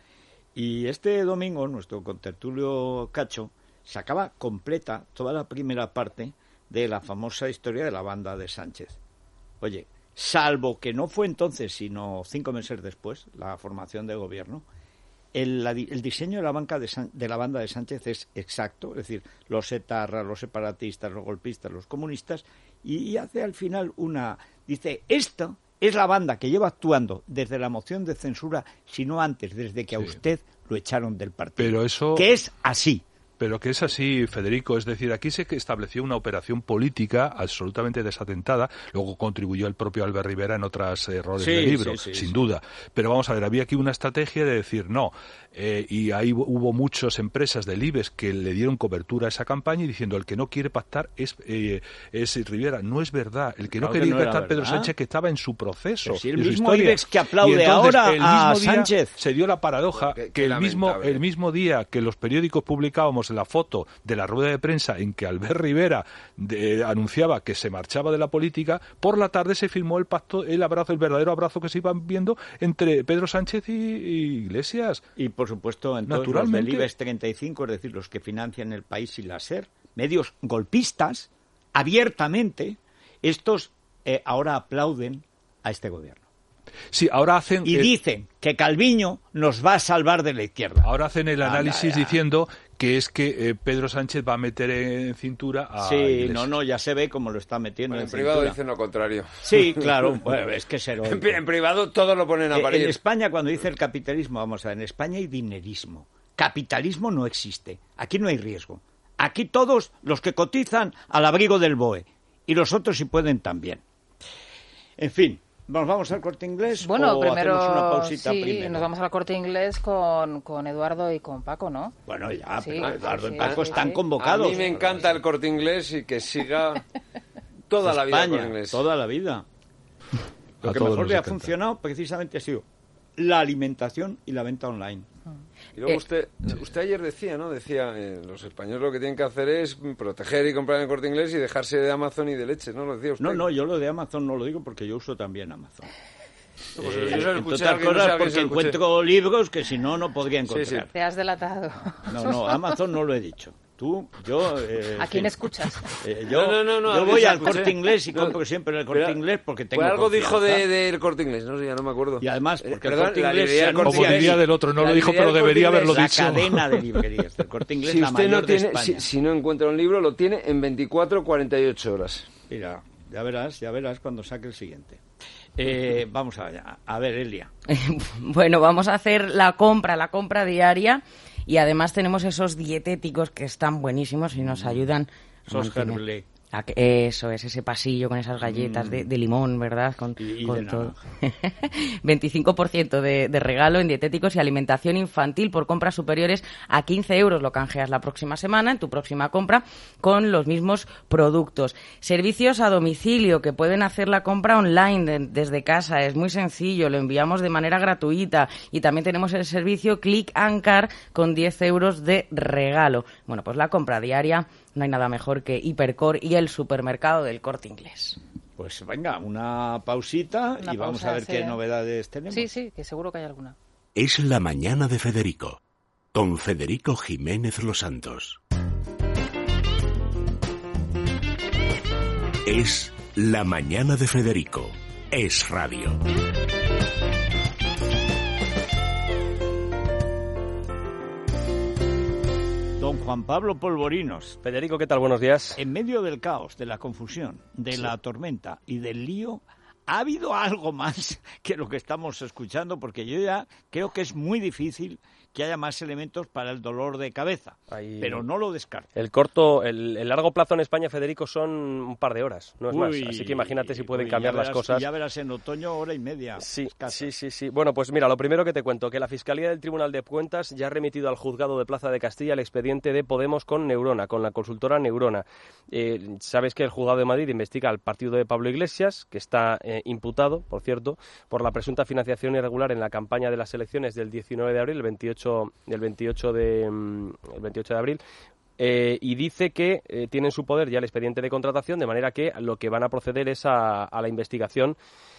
Y este domingo, nuestro contertulio Cacho sacaba completa toda la primera parte de la famosa historia de la banda de Sánchez. Oye, salvo que no fue entonces, sino cinco meses después, la formación de gobierno, el, la, el diseño de la, banca de, San, de la banda de Sánchez es exacto, es decir, los etarras, los separatistas, los golpistas, los comunistas, y, y hace al final una... Dice, esto es la banda que lleva actuando desde la moción de censura, sino antes, desde que a sí. usted lo echaron del partido.
Pero eso...
Que es así.
Pero que es así, Federico, es decir, aquí se estableció una operación política absolutamente desatentada, luego contribuyó el propio Albert Rivera en otros errores
sí,
del libro,
sí, sí,
sin
sí.
duda. Pero vamos a ver, había aquí una estrategia de decir no, eh, y ahí hubo muchas empresas del IBEX que le dieron cobertura a esa campaña y diciendo el que no quiere pactar es, eh, es Rivera. No es verdad, el que
claro
no quería
que no
pactar Pedro Sánchez que estaba en su proceso.
Si el
en su
mismo
historia.
IBEX que aplaude
entonces,
ahora
el mismo
a
día
Sánchez.
Se dio la paradoja
qué, qué
que el mismo, el mismo día que los periódicos publicábamos la foto de la rueda de prensa en que Albert Rivera de, anunciaba que se marchaba de la política, por la tarde se firmó el pacto, el abrazo, el verdadero abrazo que se iban viendo entre Pedro Sánchez y, y Iglesias.
Y por supuesto, entonces los del IBEX treinta y cinco, es decir, los que financian el País y la SER, medios golpistas, abiertamente, estos eh, ahora aplauden a este gobierno.
Sí, ahora hacen...
Y
el...
dicen que Calviño nos va a salvar de la izquierda.
Ahora hacen el análisis
ah, ya, ya.
diciendo que es que eh, Pedro Sánchez va a meter en cintura a
Sí,
Iglesias.
no, no, ya se ve cómo lo está metiendo
Bueno,
en
en privado
cintura.
dicen lo contrario.
Sí, claro, bueno, es que es heroico.
En, en privado todo lo ponen a
Eh,
parir.
En España, cuando dice el capitalismo, vamos a ver, en España hay dinerismo. Capitalismo no existe. Aquí no hay riesgo. Aquí todos los que cotizan al abrigo del B O E. Y los otros si pueden también. En fin, ¿nos vamos al Corte Inglés
Bueno,
o
primero,
hacemos una pausita
sí,
primero?
nos vamos al Corte Inglés con, con Eduardo y con Paco, ¿no?
Bueno, ya,
Sí,
pero Eduardo
sí,
y Paco
sí,
están
sí.
convocados.
A mí me encanta el Corte Inglés y que siga toda la vida el
España,
Corte Inglés.
toda la vida. Lo
A
que
todos
mejor
nos
le ha
encanta.
funcionado precisamente ha sido la alimentación y la venta online.
Y luego
Eh,
usted, usted ayer decía, ¿no? Decía, eh, los españoles lo que tienen que hacer es proteger y comprar en el Corte Inglés y dejarse de Amazon y de leche, ¿no? Lo decía usted.
No, no, yo lo de Amazon no lo digo porque yo uso también Amazon.
No, pues
Eh,
yo se lo
entre
escuché
otras
a alguien, no sé
cosas
a quién
porque
se lo escuché.
encuentro libros que si no, no podría encontrar.
Sí, sí.
Te has delatado.
No, no, Amazon no lo he dicho. Tú, yo... eh,
¿A quién
sí.
escuchas?
Eh, yo
No, no, no, no,
yo
alguien
voy
se
al
escuché.
Corte Inglés y
No,
compro siempre en el Corte
pero-
Inglés porque tengo
Pues algo dijo
confianza.
de- del Corte Inglés, no sé, ya no me acuerdo.
Y además, porque
Eh,
el
perdón,
Corte
la
Inglés
librería
se
del Corte
anuncia
Como diría
ahí.
del otro, no
La
lo dijo,
librería
pero
del Corte
debería haberlo
Inglés,
La
dicho.
cadena de librerías del Corte Inglés,
Si
la
usted
mayor
no tiene,
de
si,
España.
si no encuentra un libro, lo tiene en veinticuatro, cuarenta y ocho horas.
Mira, ya verás, ya verás cuando saque el siguiente. Eh, vamos allá. A ver, Elia.
Bueno, vamos a hacer la compra, la compra diaria y además tenemos esos dietéticos que están buenísimos y nos ayudan a
Sos
mantener-
Gerblé.
a que- Eso es, ese pasillo con esas galletas de, de limón, ¿verdad? Con,
Y- y
con
de
todo. veinticinco por ciento de, de regalo en dietéticos y alimentación infantil por compras superiores a quince euros. Lo canjeas la próxima semana en tu próxima compra con los mismos productos. Servicios a domicilio que pueden hacer la compra online de- desde casa. Es muy sencillo, lo enviamos de manera gratuita y también tenemos el servicio Click and Car con diez euros de regalo. Bueno, pues la compra diaria, no hay nada mejor que Hipercor y el supermercado del Corte Inglés.
Pues venga, una pausita
Una
y vamos
pausa,
a ver
sí.
qué novedades tenemos.
Sí, sí, que seguro que hay alguna.
Es la mañana de Federico, con Federico Jiménez Los Santos. Es la mañana de Federico. Es radio.
Don Juan Pablo Polvorinos.
Federico, ¿qué tal? Buenos días.
En medio del caos, de la confusión, de la tormenta y del lío, ¿ha habido algo más que lo que estamos escuchando? Porque yo ya creo que es muy difícil que haya más elementos para el dolor de cabeza,
Ahí-
pero no lo descarto.
El corto, el, el largo plazo en España, Federico, son un par de horas, no es
Uy,
más. Así que imagínate si pueden
uy,
cambiar
ya
las
verás-
cosas.
Ya verás en otoño hora y media.
Sí,
escasa.
sí, sí, sí. Bueno, pues mira, lo primero que te cuento, que la Fiscalía del Tribunal de Cuentas ya ha remitido al Juzgado de Plaza de Castilla el expediente de Podemos con Neurona, con la consultora Neurona. Eh, Sabes que el Juzgado de Madrid investiga al partido de Pablo Iglesias, que está eh, imputado, por cierto, por la presunta financiación irregular en la campaña de las elecciones del diecinueve de abril, el veintiocho, del veintiocho de, mm, el veintiocho de abril. Eh, y dice que eh, tiene en su poder ya el expediente de contratación, de manera que lo que van a proceder es a, a la investigación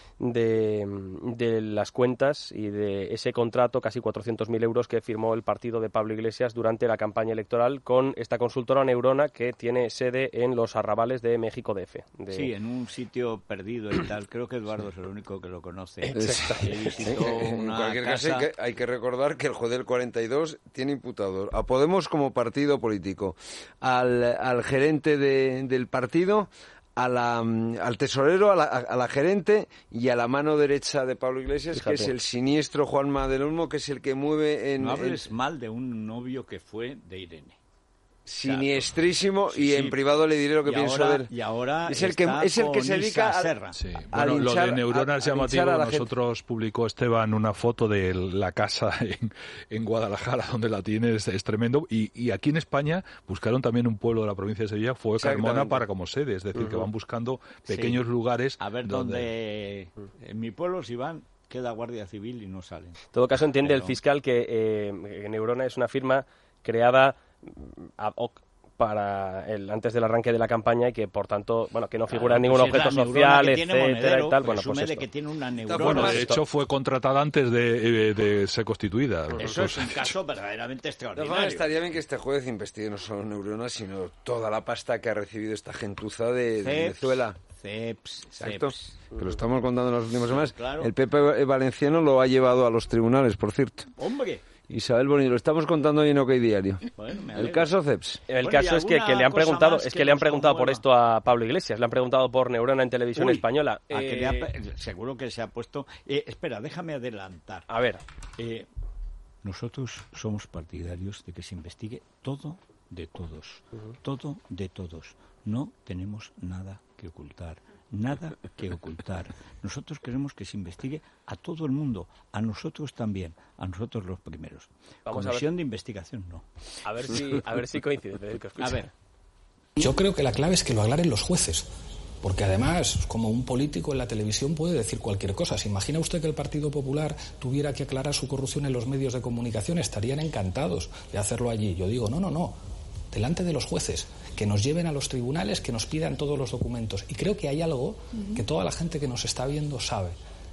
de, de las cuentas y de ese contrato, casi cuatrocientos mil euros, que firmó el partido de Pablo Iglesias durante la campaña electoral con esta consultora Neurona, que tiene sede en los arrabales de México D F. De...
Sí, en un sitio perdido y tal. Creo que Eduardo es el único que lo conoce.
Exacto.
Él visitó
En
una
cualquier caso,
casa-
hay que, hay que recordar que el juez del cuarenta y dos tiene imputado a Podemos como partido político, al, al gerente de- del partido, a la, mm, al tesorero, a la, a la gerente y a la mano derecha de Pablo Iglesias,
Fíjate.
que es el siniestro Juanma del Olmo, que es el que mueve en...
No
en-
hables mal de un novio que fue de Irene.
siniestrísimo,
Sí,
y
sí.
en privado le diré lo que
Y
pienso
ahora-
de él.
y ahora
es el que
está
es el que
con
se dedica
Isa
a,
Serra.
Sí.
a
Bueno,
linchar-
lo de Neurona
a-
es
a
llamativo.
linchar a la gente.
Nosotros publicó Esteban una foto de la casa en, en Guadalajara, donde la tiene, es, es tremendo. Y, y aquí en España buscaron también un pueblo de la provincia de Sevilla, fue Carmona,
Exactamente.
para como sede. Es decir, que
Ujú.
van buscando
Sí.
pequeños lugares.
A ver dónde... En mi pueblo, si van, queda Guardia Civil y no salen.
En todo caso, entiende
Pero-
el fiscal que eh, Neurona es una firma creada mm, ad hoc para el antes del arranque de la campaña y que, por tanto, bueno, que no figura en ningún
Pues es
objeto
la neurona
social,
que tiene
etcétera
monedero,
y tal. Bueno,
presume
pues
de
esto.
que tiene una
Bueno,
neurona.
de hecho fue contratada antes de, eh, de ser constituida.
Eso es un
Los-
caso verdaderamente
De todas formas,
extraordinario.
estaría bien que este juez investigue no solo Neurona, sino toda la pasta que ha recibido esta gentuza de, de
Ceps,
Venezuela.
Ceps,
Exacto.
Ceps.
Que lo estamos contando en las últimas semanas.
Claro.
El P P valenciano lo ha llevado a los tribunales, por cierto.
Hombre,
Isabel Bonito, lo estamos contando hoy en OK Diario.
Bueno,
el caso Ceps.
El
bueno,
caso es que, que le han preguntado, es que, que le han preguntado por esto a Pablo Iglesias, le han preguntado por Neurona en Televisión
Uy,
Española.
Eh, que le ha, seguro que se ha puesto. Eh, espera, déjame adelantar.
A ver.
Eh, nosotros somos partidarios de que se investigue todo de todos, uh-huh. todo de todos. No tenemos nada que ocultar. Nada que ocultar. Nosotros queremos que se investigue a todo el mundo, a nosotros también, a nosotros los primeros.
Vamos
Comisión
a ver.
de investigación, no.
A ver si, a ver si coincide.
A ver.
Yo creo que la clave es que lo aclaren los jueces. Porque además, como un político en la televisión puede decir cualquier cosa. ¿Se imagina usted que el Partido Popular tuviera que aclarar su corrupción en los medios de comunicación? Estarían encantados de hacerlo allí. Yo digo, no, no, no. Delante de los jueces, que nos lleven a los tribunales, que nos pidan todos los documentos. Y creo que hay algo uh-huh. que toda la gente que nos está viendo sabe.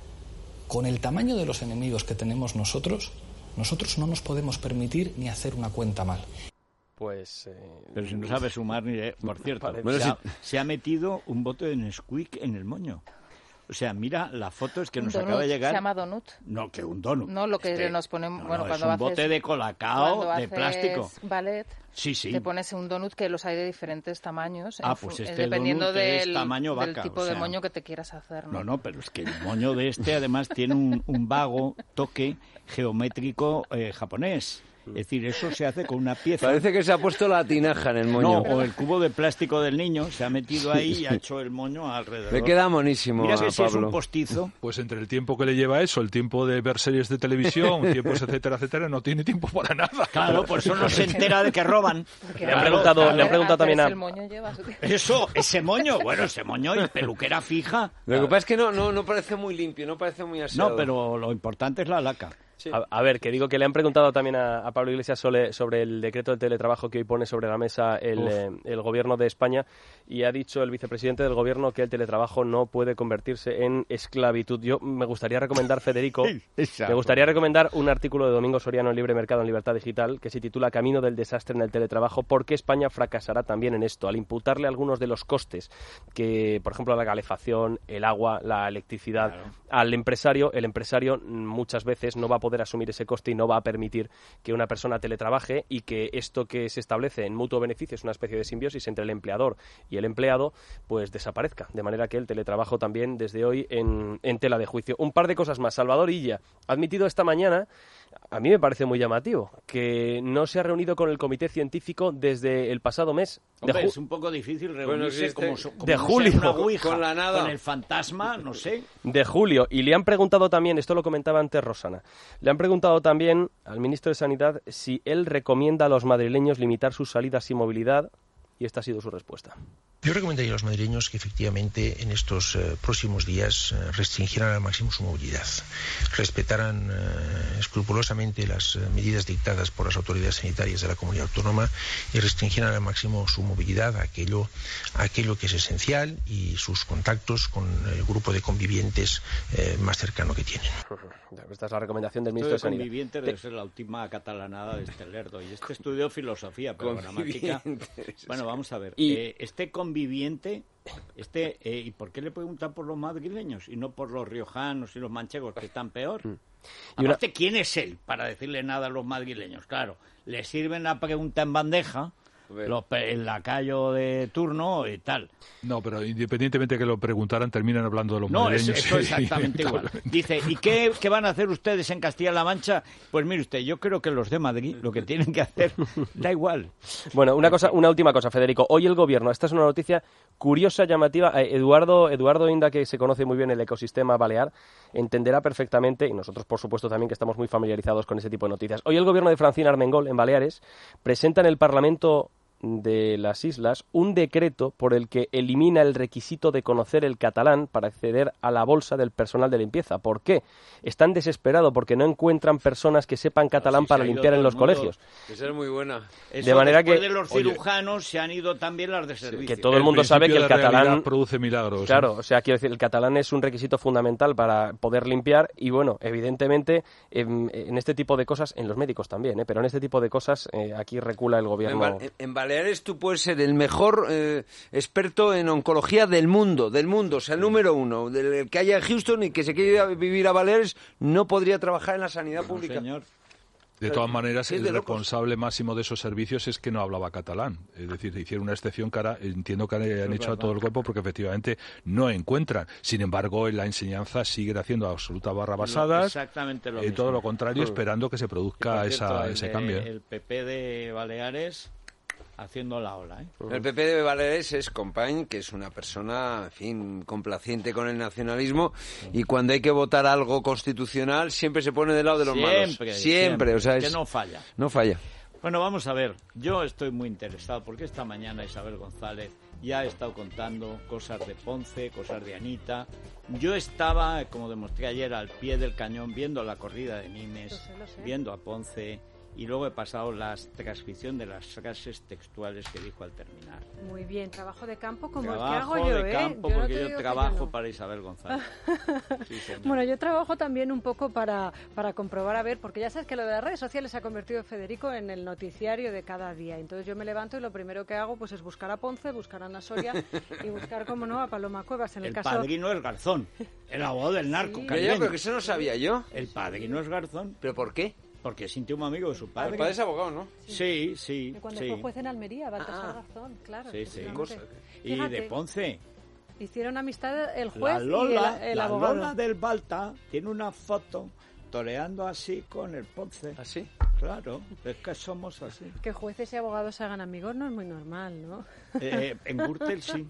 Con el tamaño de los enemigos que tenemos nosotros, nosotros no nos podemos permitir ni hacer una cuenta mal.
Pues... Eh,
Pero si no sabe sumar ni... Eh, por cierto,
vale.
bueno, se, ha, se ha metido un bote de Nesquik en el moño. O sea, mira, la foto es que
un
nos
donut,
acaba de llegar...
¿Se llama donut?
No, que un donut.
No, lo que
este,
nos ponemos...
No,
bueno,
no,
cuando
es un
haces,
bote de colacao de
haces
plástico.
ballet,
sí, sí.
te pones un donut que los hay de diferentes tamaños.
Ah, pues este
dependiendo
donut
del,
es tamaño vaca,
del tipo
o sea,
de moño que te quieras hacer. ¿no?
no, no, pero es que el moño de este además tiene un, un vago toque geométrico eh, japonés. Es decir, eso se hace con una pieza.
Parece que se ha puesto la tinaja en el moño.
No, o el cubo de plástico del niño se ha metido ahí y ha hecho el moño alrededor.
Le queda monísimo.
Mira que
a
si
Pablo.
es un postizo.
Pues entre el tiempo que le lleva eso, el tiempo de ver series de televisión, tiempos etcétera, etcétera, no tiene tiempo para nada.
Claro, por eso no se entera de que roban.
Le han preguntado, claro, le han preguntado también a...
El moño lleva su...
Eso, ese moño, bueno, ese moño y peluquera fija.
Lo que pasa es que no, no, no parece muy limpio, no parece muy aseado.
No, pero lo importante es la laca.
Sí. A, a ver, que digo que le han preguntado también a, a Pablo Iglesias sobre, sobre el decreto del teletrabajo que hoy pone sobre la mesa el, eh, el gobierno de España, y ha dicho el vicepresidente del gobierno que el teletrabajo no puede convertirse en esclavitud. Yo me gustaría recomendar, Federico, me gustaría recomendar un artículo de Domingo Soriano en Libre Mercado en Libertad Digital que se titula Camino del desastre en el teletrabajo, ¿por qué España fracasará también en esto? Al imputarle algunos de los costes que, por ejemplo, la calefacción, el agua, la electricidad, claro, al empresario, el empresario muchas veces no va a poder asumir ese coste y no va a permitir que una persona teletrabaje, y que esto que se establece en mutuo beneficio es una especie de simbiosis entre el empleador y el empleado, pues desaparezca. De manera que el teletrabajo también desde hoy en, en tela de juicio. Un par de cosas más. Salvador Illa ha admitido esta mañana, a mí me parece muy llamativo, que no se ha reunido con el comité científico desde el pasado mes.
Hombre,
de ju-
es un poco difícil reunirse
bueno, si este,
como, so, como
de
no
julio,
una ouija,
con la nada.
Con el fantasma, no sé.
De julio. Y le han preguntado también, esto lo comentaba antes Rosana, le han preguntado también al ministro de Sanidad si él recomienda a los madrileños limitar sus salidas y movilidad, y esta ha sido su respuesta.
Yo recomendaría a los madrileños que efectivamente en estos eh, próximos días eh, restringieran al máximo su movilidad, respetaran eh, escrupulosamente las eh, medidas dictadas por las autoridades sanitarias de la comunidad autónoma y restringieran al máximo su movilidad a aquello, a aquello que es esencial y sus contactos con el grupo de convivientes eh, más cercano que tienen.
Esta es la recomendación del
Esto
ministro
de
de Sanidad.
conviviente debe ser la última catalanada de este lerdo. Y este estudió filosofía programática. Bueno, vamos a ver.
Y...
Eh, este conviviente, este, eh, ¿y por qué le preguntan por los madrileños y no por los riojanos y los manchegos, que están peor? Mm. Y aparte, una... ¿quién es él para decirle nada a los madrileños? Claro, le sirven la pregunta en bandeja, los, el lacayo de turno y tal.
No, pero independientemente que lo preguntaran, terminan hablando de los
no,
madrileños.
No, eso es exactamente igual. Dice, ¿y qué, qué van a hacer ustedes en Castilla-La Mancha? Pues mire usted, yo creo que los de Madrid lo que tienen que hacer da igual.
Bueno, una cosa, una última cosa, Federico. Hoy el gobierno, esta es una noticia curiosa, llamativa. Eduardo, Eduardo Inda, que se conoce muy bien el ecosistema balear, entenderá perfectamente, y nosotros por supuesto también que estamos muy familiarizados con ese tipo de noticias. Hoy el gobierno de Francina Armengol, en Baleares, presenta en el Parlamento de las islas un decreto por el que elimina el requisito de conocer el catalán para acceder a la bolsa del personal de limpieza. ¿Por qué? Están desesperados porque no encuentran personas que sepan catalán para limpiar en los colegios.
Esa es muy buena.
Eso,
de manera
después
que
de los cirujanos oye, se han ido también las de servicio.
Que todo el mundo el sabe que el catalán
produce milagros.
Claro,
¿eh?
O sea, quiero decir, el catalán es un requisito fundamental para poder limpiar y bueno, evidentemente en, en este tipo de cosas, en los médicos también, ¿eh? Pero en este tipo de cosas eh, aquí recula el gobierno.
En, en Baleares tú puedes ser el mejor eh, experto en oncología del mundo, del mundo, o sea, el número uno, del que haya en Houston y que se quiera vivir a Baleares no podría trabajar en la sanidad
no,
pública.
Señor.
De todas maneras,
Sí,
el
de locos.
responsable máximo de esos servicios es que no hablaba catalán. Es decir, hicieron una excepción que ahora entiendo que han, han hecho a todo el cuerpo porque efectivamente no encuentran. Sin embargo, en la enseñanza siguen haciendo absolutas barrabasadas.
Exactamente lo
eh,
mismo.
Todo lo contrario,
Mm.
esperando que se produzca
Por
esa,
cierto, el
ese
de-
cambio. ¿eh?
El P P de Baleares haciendo la ola, ¿eh?
El P P de Baleares es Compañ, que es una persona, en fin, complaciente con el nacionalismo, y cuando hay que votar algo constitucional siempre se pone del lado de los
Siempre,
malos. Siempre,
siempre,
o sea,
que
es-
no falla.
No falla.
Bueno, vamos a ver. Yo estoy muy interesado porque esta mañana Isabel González ya ha estado contando cosas de Ponce, cosas de Anita. Yo estaba, como demostré ayer, al pie del cañón viendo la corrida de Nimes,
Lo sé, lo sé.
viendo a Ponce, y luego he pasado la transcripción de las frases textuales que dijo al terminar.
Muy bien, trabajo de campo como
Trabajo
el que hago yo,
de
¿eh?
campo
Yo no
porque
te
yo
digo que
trabajo
yo no.
para Isabel González. Sí, señor.
Bueno, yo trabajo también un poco para, para comprobar, a ver, porque ya sabes que lo de las redes sociales se ha convertido, Federico, en el noticiario de cada día. Entonces yo me levanto y lo primero que hago pues es buscar a Ponce, buscar a Ana Soria y buscar, como no, a Paloma Cuevas. En el,
El
caso...
padrino es Garzón, el abogado del narco.
Sí.
caribeño.
Ya, pero que eso no sabía yo.
El padrino es Garzón.
¿Pero por qué?
Porque es íntimo amigo de su padre.
El padre es abogado, ¿no?
Sí, sí,
Y cuando
sí.
fue juez en Almería, Baltasar
Ah.
Garzón, claro.
Sí, sí.
efectivamente.
Y
Fíjate,
de Ponce.
hicieron amistad el
La
juez
Lola,
y el, el
la
abogado.
Lola del Balta tiene una foto toreando así con el Ponce.
¿Así?
Claro, es que somos así.
Que jueces y abogados se hagan amigos no es muy normal, ¿no?
Eh, en Gürtel sí.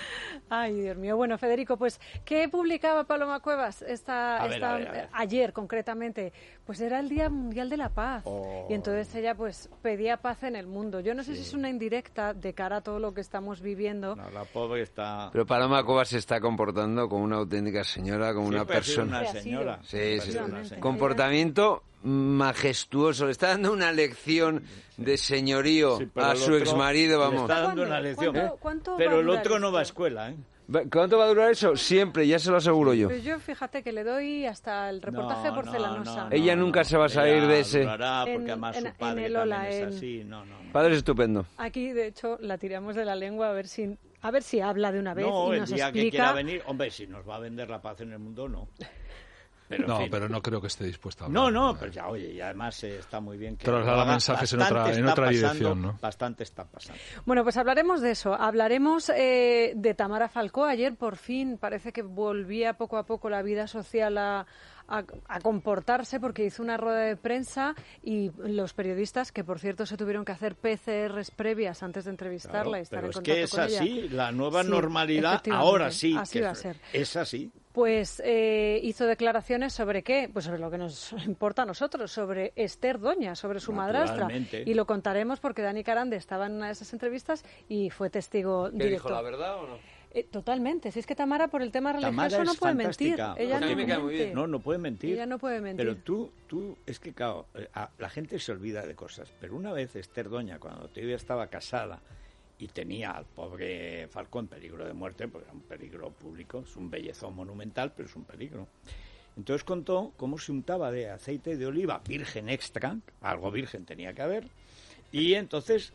Ay, Dios mío. Bueno, Federico, pues, ¿qué publicaba Paloma Cuevas esta,
A ver,
esta-
a ver, a ver.
ayer concretamente? Pues era el Día Mundial de la Paz.
Oh.
Y entonces ella, pues, pedía paz en el mundo. Yo no sé si es una indirecta de cara a todo lo que estamos viviendo.
No, la pobre está...
Pero Paloma Cuevas se está comportando como una auténtica señora, como una
Siempre ha sido
persona.
una señora.
Sí,
Siempre ha
sí,
sido
sí.
una señora.
Comportamiento majestuoso. Le está dando una lección de señorío
Sí, pero
a
el
su
otro
exmarido,
le
vamos.
está dando una
¿Cuándo?
lección.
¿Cuánto- cuánto va
Pero
a
el
durar
otro no va a
esto?
escuela, ¿eh?
¿Cuánto va a durar eso? Siempre, ya se lo aseguro yo.
Pues yo, fíjate que le doy hasta el reportaje
No,
porcelanosa.
no, no,
Ella nunca se va a salir
Ella
de ese.
durará porque
En-
además
en-
su
en
padre
el Ola,
también
en-
es así. No, no, no.
Padre estupendo.
Aquí, de hecho, la tiramos de la lengua a ver si, a ver si habla de una vez
No,
y
el
nos
día que
explica.
quiera venir, hombre, si nos va a vender la paz en el mundo, no. Pero, en
No,
fin.
pero no creo que esté dispuesta a hablar.
No, no, pero ya, oye, y además eh, está muy bien que...
Traslada
lo haga.
mensajes en
Bastante
otra- en
está
otra
pasando,
dirección, ¿no?
Bastante está pasando.
Bueno, pues hablaremos de eso. Hablaremos eh, de Tamara Falcó. Ayer, por fin, parece que volvía poco a poco la vida social a, a, a comportarse porque hizo una rueda de prensa y los periodistas, que por cierto se tuvieron que hacer P C Rs previas antes de entrevistarla
Claro,
y estar
pero
en
es
contacto
que es
con ella.
así, la nueva
Sí,
normalidad
efectivamente,
ahora sí.
así
que
va a
es-
ser.
Es así.
Pues eh, hizo declaraciones sobre qué, pues sobre lo que nos importa a nosotros, sobre Esther Doña, sobre su madrastra.
Naturalmente.
Y lo contaremos porque Dani Carande estaba en una de esas entrevistas y fue testigo
¿Qué
directo.
dijo, la verdad o no?
Eh, totalmente. Si es que Tamara, por el tema religioso,
Tamara
no
es
puede mentir.
fantástica.
Ella
Pues a mí
no
me cae muy
miente.
bien.
No, no puede mentir.
Ella no puede mentir.
Pero tú, tú, es que claro, eh, a- la gente se olvida de cosas. Pero una vez Esther Doña, cuando todavía estaba casada y tenía al pobre Falcó en peligro de muerte, porque era un peligro público, es un bellezón monumental, pero es un peligro. Entonces contó cómo se untaba de aceite de oliva virgen extra, algo virgen tenía que haber, y entonces,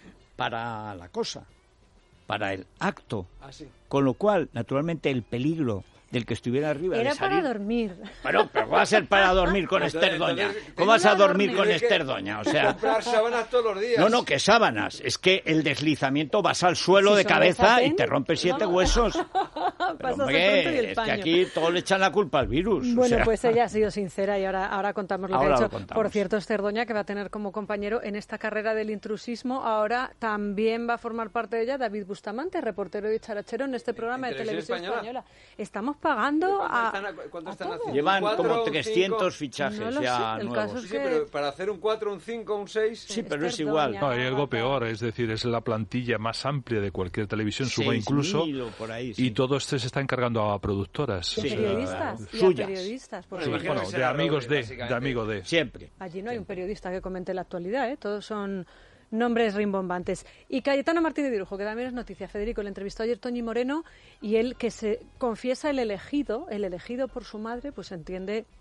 para la cosa, para el acto,
Ah, sí.
con lo cual, naturalmente, el peligro del que estuviera arriba
Era
de salir...
para dormir.
Bueno, pero ¿cómo va a ser para dormir con Esther Doña?
Entonces,
¿Cómo vas a
venga a
dormir
dormir.
con Esther Doña? O sea,
Comprar sábanas todos los días.
no, no, que sábanas. Es que el deslizamiento vas al suelo
Si
de
son
cabeza
de satén,
y te rompes siete
vamos.
huesos. Pero,
Pasas el pronto y
hombre,
el
es que
paño.
aquí todos le echan la culpa al virus. o
Bueno,
sea.
pues ella ha sido sincera y ahora, ahora contamos lo
Ahora
que ha
lo
hecho.
contamos.
Por cierto, Esther Doña, que va a tener como compañero en esta carrera del intrusismo, ahora también va a formar parte de ella David Bustamante, reportero y charachero en este programa de
¿En Televisión
televisión española.
Española?
Estamos pagando
¿Cuánto
a...
están, a- cuánto
a
están
todo.
haciendo?
Llevan
¿Un cuatro,
como
un
trescientos
cinco?
fichajes
No lo
ya
sé, el
nuevos.
caso es
Sí, sí,
que-
pero para hacer un cuatro, un cinco, un seis...
Sí, pero es
Esther
igual.
Doña.
No, hay algo peor, es decir, es la plantilla más amplia de cualquier televisión, suma
seis
incluso,
mil o por ahí,
y
sí.
todo esto se está encargando a productoras.
Y a
Sí,
periodistas, y a
suyas.
periodistas, por
Bueno,
Sí,
supuesto.
imagino
bueno,
que
de
será
amigos
doble,
de,
básicamente.
de amigo de.
Siempre.
Allí no hay un periodista que comente la actualidad, ¿eh? Todos son nombres rimbombantes. Y Cayetano Martínez de Irujo, que también es noticia. Federico, le entrevistó ayer Toñi Moreno y él, que se confiesa el elegido, el elegido por su madre, pues entiende